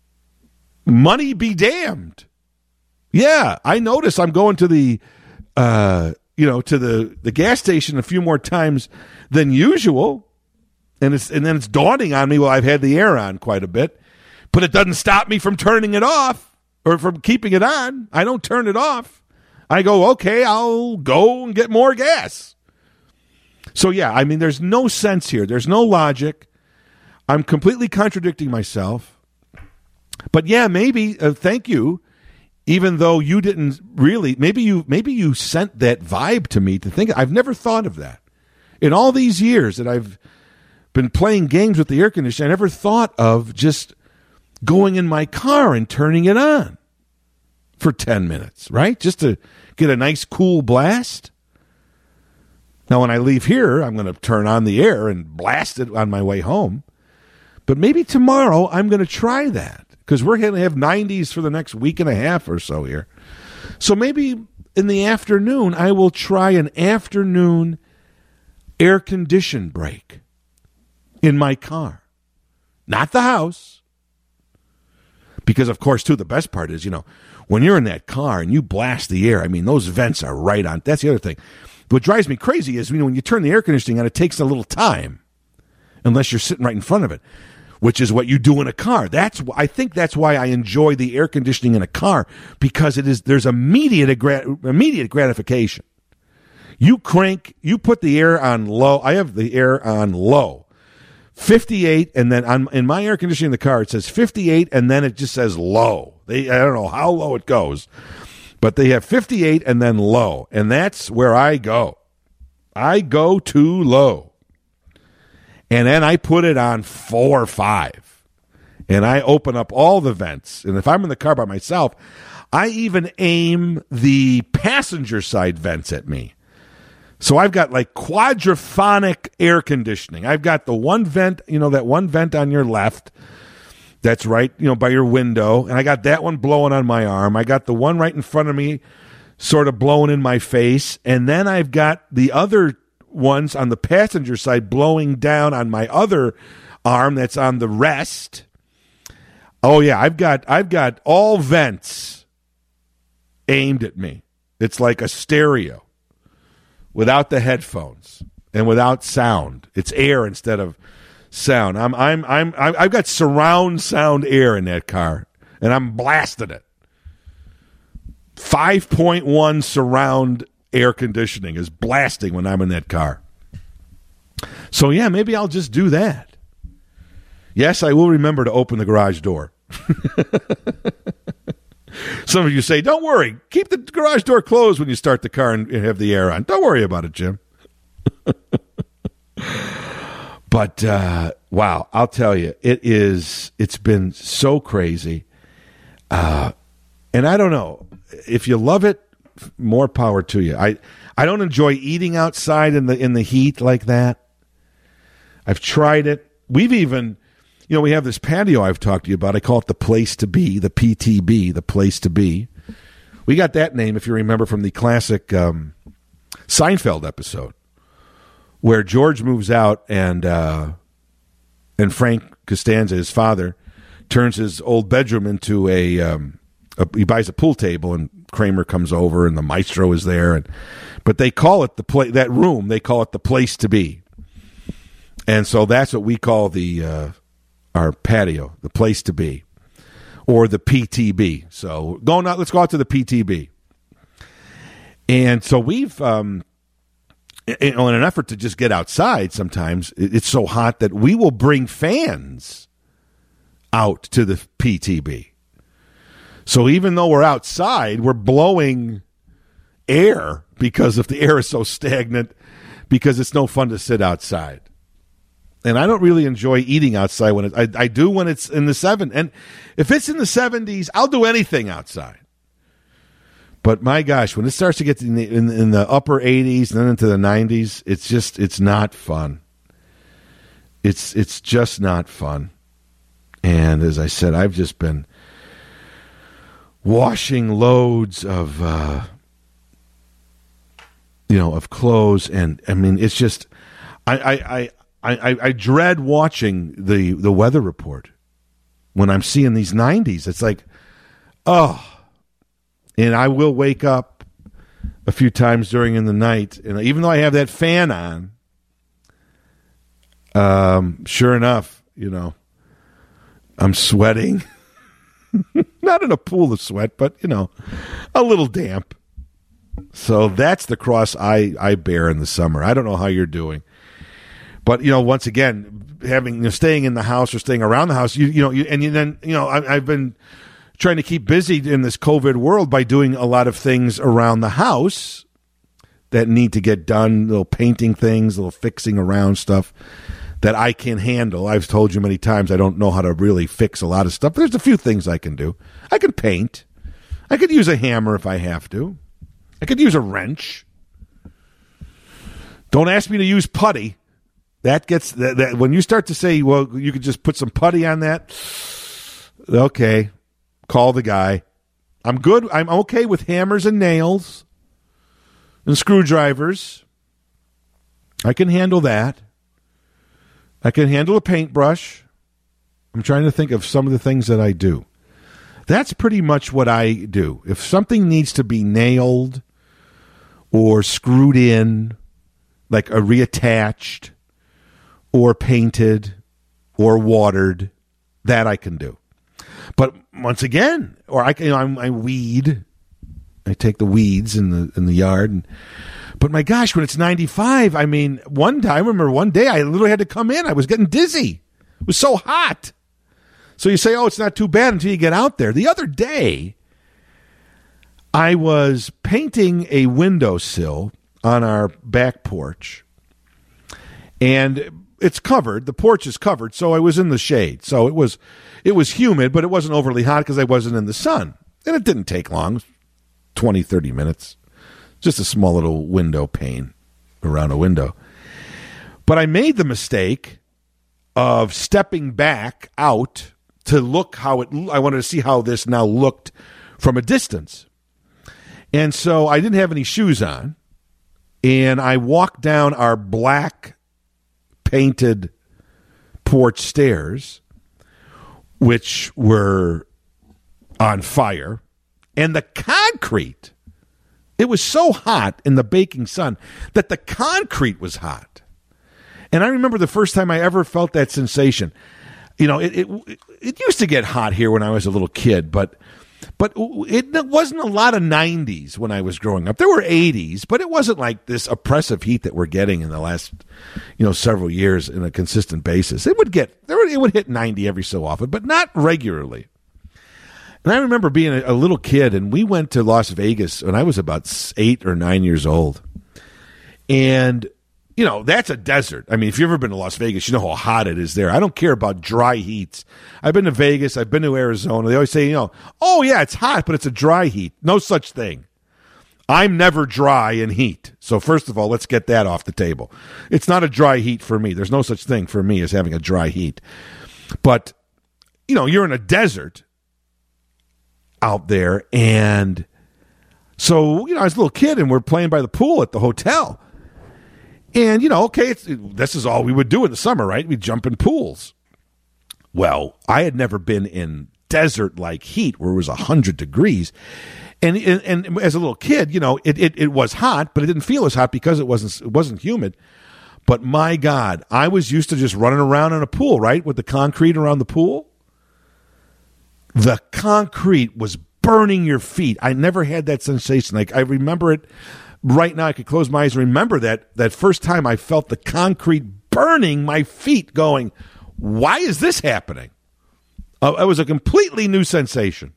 money be damned. Yeah, I notice I'm going to the, uh, you know, to the, the gas station a few more times than usual, and it's and then it's dawning on me. Well, I've had the air on quite a bit, but it doesn't stop me from turning it off or from keeping it on. I don't turn it off. I go, okay, I'll go and get more gas. So, yeah, I mean, there's no sense here. There's no logic. I'm completely contradicting myself. But, yeah, maybe, uh, thank you, even though you didn't really, maybe you maybe you sent that vibe to me to think. I've never thought of that. In all these years that I've been playing games with the air conditioner, I never thought of just going in my car and turning it on for ten minutes, right? Just to get a nice cool blast. Now, when I leave here, I'm going to turn on the air and blast it on my way home. But maybe tomorrow I'm going to try that, because we're going to have nineties for the next week and a half or so here. So maybe in the afternoon, I will try an afternoon air condition break in my car. Not the house. Because, of course, too, the best part is, you know, when you're in that car and you blast the air, I mean, those vents are right on. That's the other thing. What drives me crazy is, you know, when you turn the air conditioning on, it takes a little time, unless you're sitting right in front of it, which is what you do in a car. That's I think that's why I enjoy the air conditioning in a car, because it is there's immediate immediate gratification. You crank, you put the air on low. I have the air on low, fifty-eight, and then on in my air conditioning in the car it says fifty-eight, and then it just says low. They I don't know how low it goes. But they have fifty-eight and then low, and that's where I go. I go too low. And then I put it on four or five, and I open up all the vents. And if I'm in the car by myself, I even aim the passenger side vents at me. So I've got like quadraphonic air conditioning. I've got the one vent, you know, that one vent on your left. That's right, you know, by your window. And I got that one blowing on my arm. I got the one right in front of me sort of blowing in my face, and then I've got the other ones on the passenger side blowing down on my other arm that's on the rest. Oh yeah, I've got I've got all vents aimed at me. It's like a stereo without the headphones and without sound. It's air instead of sound. I'm I'm I'm I've got surround sound air in that car, and I'm blasting it. five point one surround air conditioning is blasting when I'm in that car. So yeah, maybe I'll just do that. Yes, I will remember to open the garage door. Some of you say, don't worry, keep the garage door closed when you start the car and have the air on. Don't worry about it, Jim. But uh, wow, I'll tell you, it is. It's been so crazy, uh, and I don't know if you love it. More power to you. I I don't enjoy eating outside in the in the heat like that. I've tried it. We've even, you know, we have this patio I've talked to you about. I call it the place to be, the P T B, the place to be. We got that name, if you remember, from the classic um, Seinfeld episode, where George moves out and uh, and Frank Costanza, his father, turns his old bedroom into a, um, a he buys a pool table, and Kramer comes over and the maestro is there, and but they call it the play that room they call it the place to be, and so that's what we call the uh, our patio, the place to be, or the P T B. So going out, let's go out to the P T B, and so we've. Um, In an effort to just get outside, sometimes it's so hot that we will bring fans out to the P T B. So even though we're outside, we're blowing air because if the air is so stagnant, because it's no fun to sit outside. And I don't really enjoy eating outside when it, I, I do when it's in the seven. And if it's in the seventies, I'll do anything outside. But my gosh, when it starts to get in the, in, in the upper eighties and then into the nineties, it's just, it's not fun. It's it's just not fun. And as I said, I've just been washing loads of, uh, you know, of clothes. And, I mean, it's just, I, I, I, I, I dread watching the, the weather report when I'm seeing these nineties. It's like, oh. And I will wake up a few times during in the night, and even though I have that fan on, um, sure enough, you know, I'm sweating. Not in a pool of sweat, but, you know, a little damp. So that's the cross I, I bear in the summer. I don't know how you're doing. But, you know, once again, having you know, staying in the house or staying around the house, you you know, you, and you, then, you know, I, I've been trying to keep busy in this COVID world by doing a lot of things around the house that need to get done, little painting things, little fixing around stuff that I can handle. I've told you many times I don't know how to really fix a lot of stuff. There's a few things I can do. I can paint. I could use a hammer if I have to. I could use a wrench. Don't ask me to use putty. That gets that, that when you start to say, well, you could just put some putty on that. Okay. Call the guy. I'm good. I'm okay with hammers and nails and screwdrivers. I can handle that. I can handle a paintbrush. I'm trying to think of some of the things that I do. That's pretty much what I do. If something needs to be nailed or screwed in, like a reattached or painted or watered, that I can do. But once again, or I you know I'm, I weed, I take the weeds in the in the yard. And, but my gosh, when it's ninety-five, I mean, one time, I remember one day I literally had to come in. I was getting dizzy. It was so hot. So you say, oh, it's not too bad until you get out there. The other day, I was painting a windowsill on our back porch, and it's covered. The porch is covered, so I was in the shade. So it was it was humid, but it wasn't overly hot because I wasn't in the sun. And it didn't take long, twenty, thirty minutes. Just a small little window pane around a window. But I made the mistake of stepping back out to look how it, I wanted to see how this now looked from a distance. And so I didn't have any shoes on, and I walked down our black painted porch stairs, which were on fire, and the concrete, it was so hot in the baking sun that the concrete was hot. And I remember the first time I ever felt that sensation. You know, it, it it used to get hot here when I was a little kid, but but it wasn't a lot of nineties when I was growing up. There were eighties, but it wasn't like this oppressive heat that we're getting in the last, you know, several years in a consistent basis. It would get there. It would hit ninety every so often, but not regularly. And I remember being a, a little kid, and we went to Las Vegas when I was about eight or nine years old, and you know, that's a desert. I mean, if you've ever been to Las Vegas, you know how hot it is there. I don't care about dry heats. I've been to Vegas. I've been to Arizona. They always say, you know, oh, yeah, it's hot, but it's a dry heat. No such thing. I'm never dry in heat. So first of all, let's get that off the table. It's not a dry heat for me. There's no such thing for me as having a dry heat. But, you know, you're in a desert out there. And so, you know, I was a little kid, and we're playing by the pool at the hotel. And, you know, okay, it's, this is all we would do in the summer, right? We'd jump in pools. Well, I had never been in desert-like heat where it was one hundred degrees. And, and and as a little kid, you know, it, it, it was hot, but it didn't feel as hot because it wasn't it wasn't humid. But my God, I was used to just running around in a pool, right, with the concrete around the pool. The concrete was burning your feet. I never had that sensation. Like, I remember it. Right now, I could close my eyes and remember that that first time I felt the concrete burning my feet going, why is this happening? Uh, it was a completely new sensation.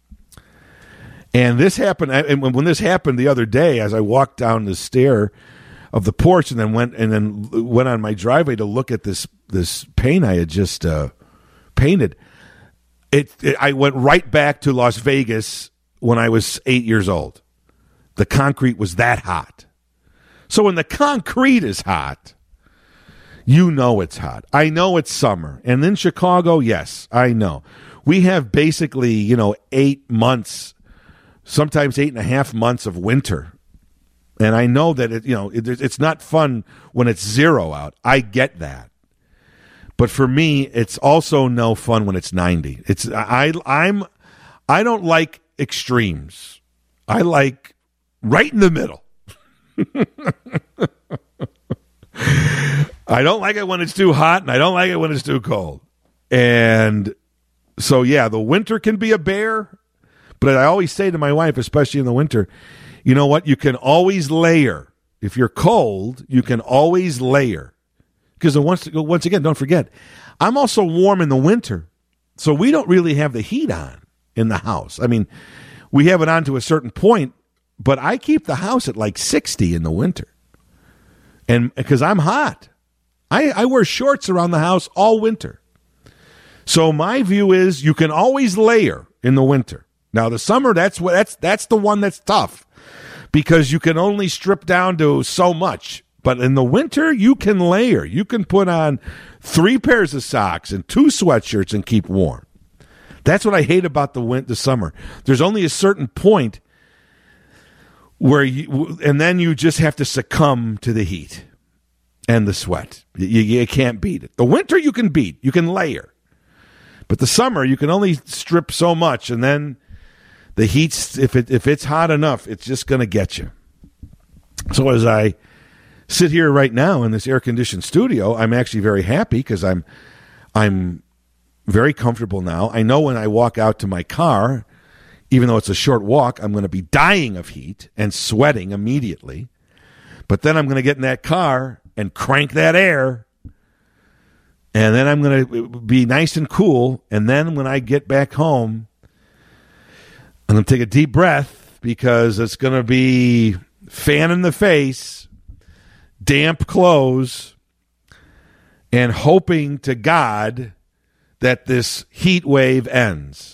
And this happened, and when this happened the other day, as I walked down the stair of the porch and then went and then went on my driveway to look at this this paint I had just uh, painted, it, it I went right back to Las Vegas when I was eight years old. The concrete was that hot. So when the concrete is hot, you know it's hot. I know it's summer. And in Chicago, yes, I know. We have basically, you know, eight months, sometimes eight and a half months of winter. And I know that, it, you know, it, it's not fun when it's zero out. I get that. But for me, it's also no fun when it's ninety. It's I I'm I don't like extremes. I like right in the middle. I don't like it when it's too hot, and I don't like it when it's too cold. And so, yeah, the winter can be a bear, but I always say to my wife, especially in the winter, you know what? You can always layer. If you're cold, you can always layer. Because once, once again, don't forget, I'm also warm in the winter, so we don't really have the heat on in the house. I mean, we have it on to a certain point, but I keep the house at like sixty in the winter, and because I'm hot. I, I wear shorts around the house all winter. So my view is you can always layer in the winter. Now the summer, that's what that's that's the one that's tough because you can only strip down to so much. But in the winter, you can layer. You can put on three pairs of socks and two sweatshirts and keep warm. That's what I hate about the winter, the summer. There's only a certain point where you, and then you just have to succumb to the heat and the sweat. You, you can't beat it. The winter you can beat. You can layer. But the summer, you can only strip so much, and then the heat's, if it if it's hot enough, it's just going to get you. So as I sit here right now in this air-conditioned studio, I'm actually very happy because I'm I'm very comfortable now. I know when I walk out to my car, even though it's a short walk, I'm going to be dying of heat and sweating immediately. But then I'm going to get in that car and crank that air, and then I'm going to be nice and cool. And then when I get back home, I'm going to take a deep breath because it's going to be fan in the face, damp clothes, and hoping to God that this heat wave ends.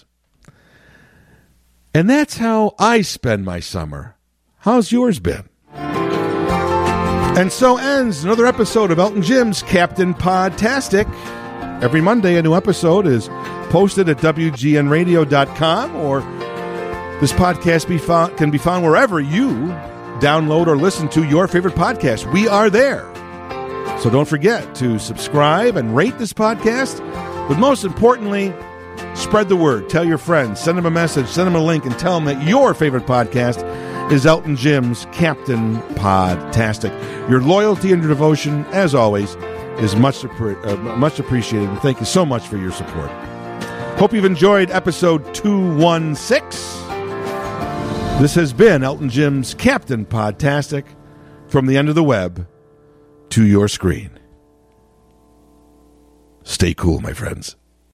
And that's how I spend my summer. How's yours been? And so ends another episode of Elton Jim's Captain Podtastic. Every Monday, a new episode is posted at W G N radio dot com or This podcast be found, can be found wherever you download or listen to your favorite podcast. We are there. So don't forget to subscribe and rate this podcast. But most importantly, spread the word. Tell your friends. Send them a message. Send them a link and tell them that your favorite podcast is Elton Jim's Captain Podtastic. Your loyalty and your devotion, as always, is much, appre- uh, much appreciated. And thank you so much for your support. Hope you've enjoyed episode two sixteen. This has been Elton Jim's Captain Podtastic, from the end of the web to your screen. Stay cool, my friends.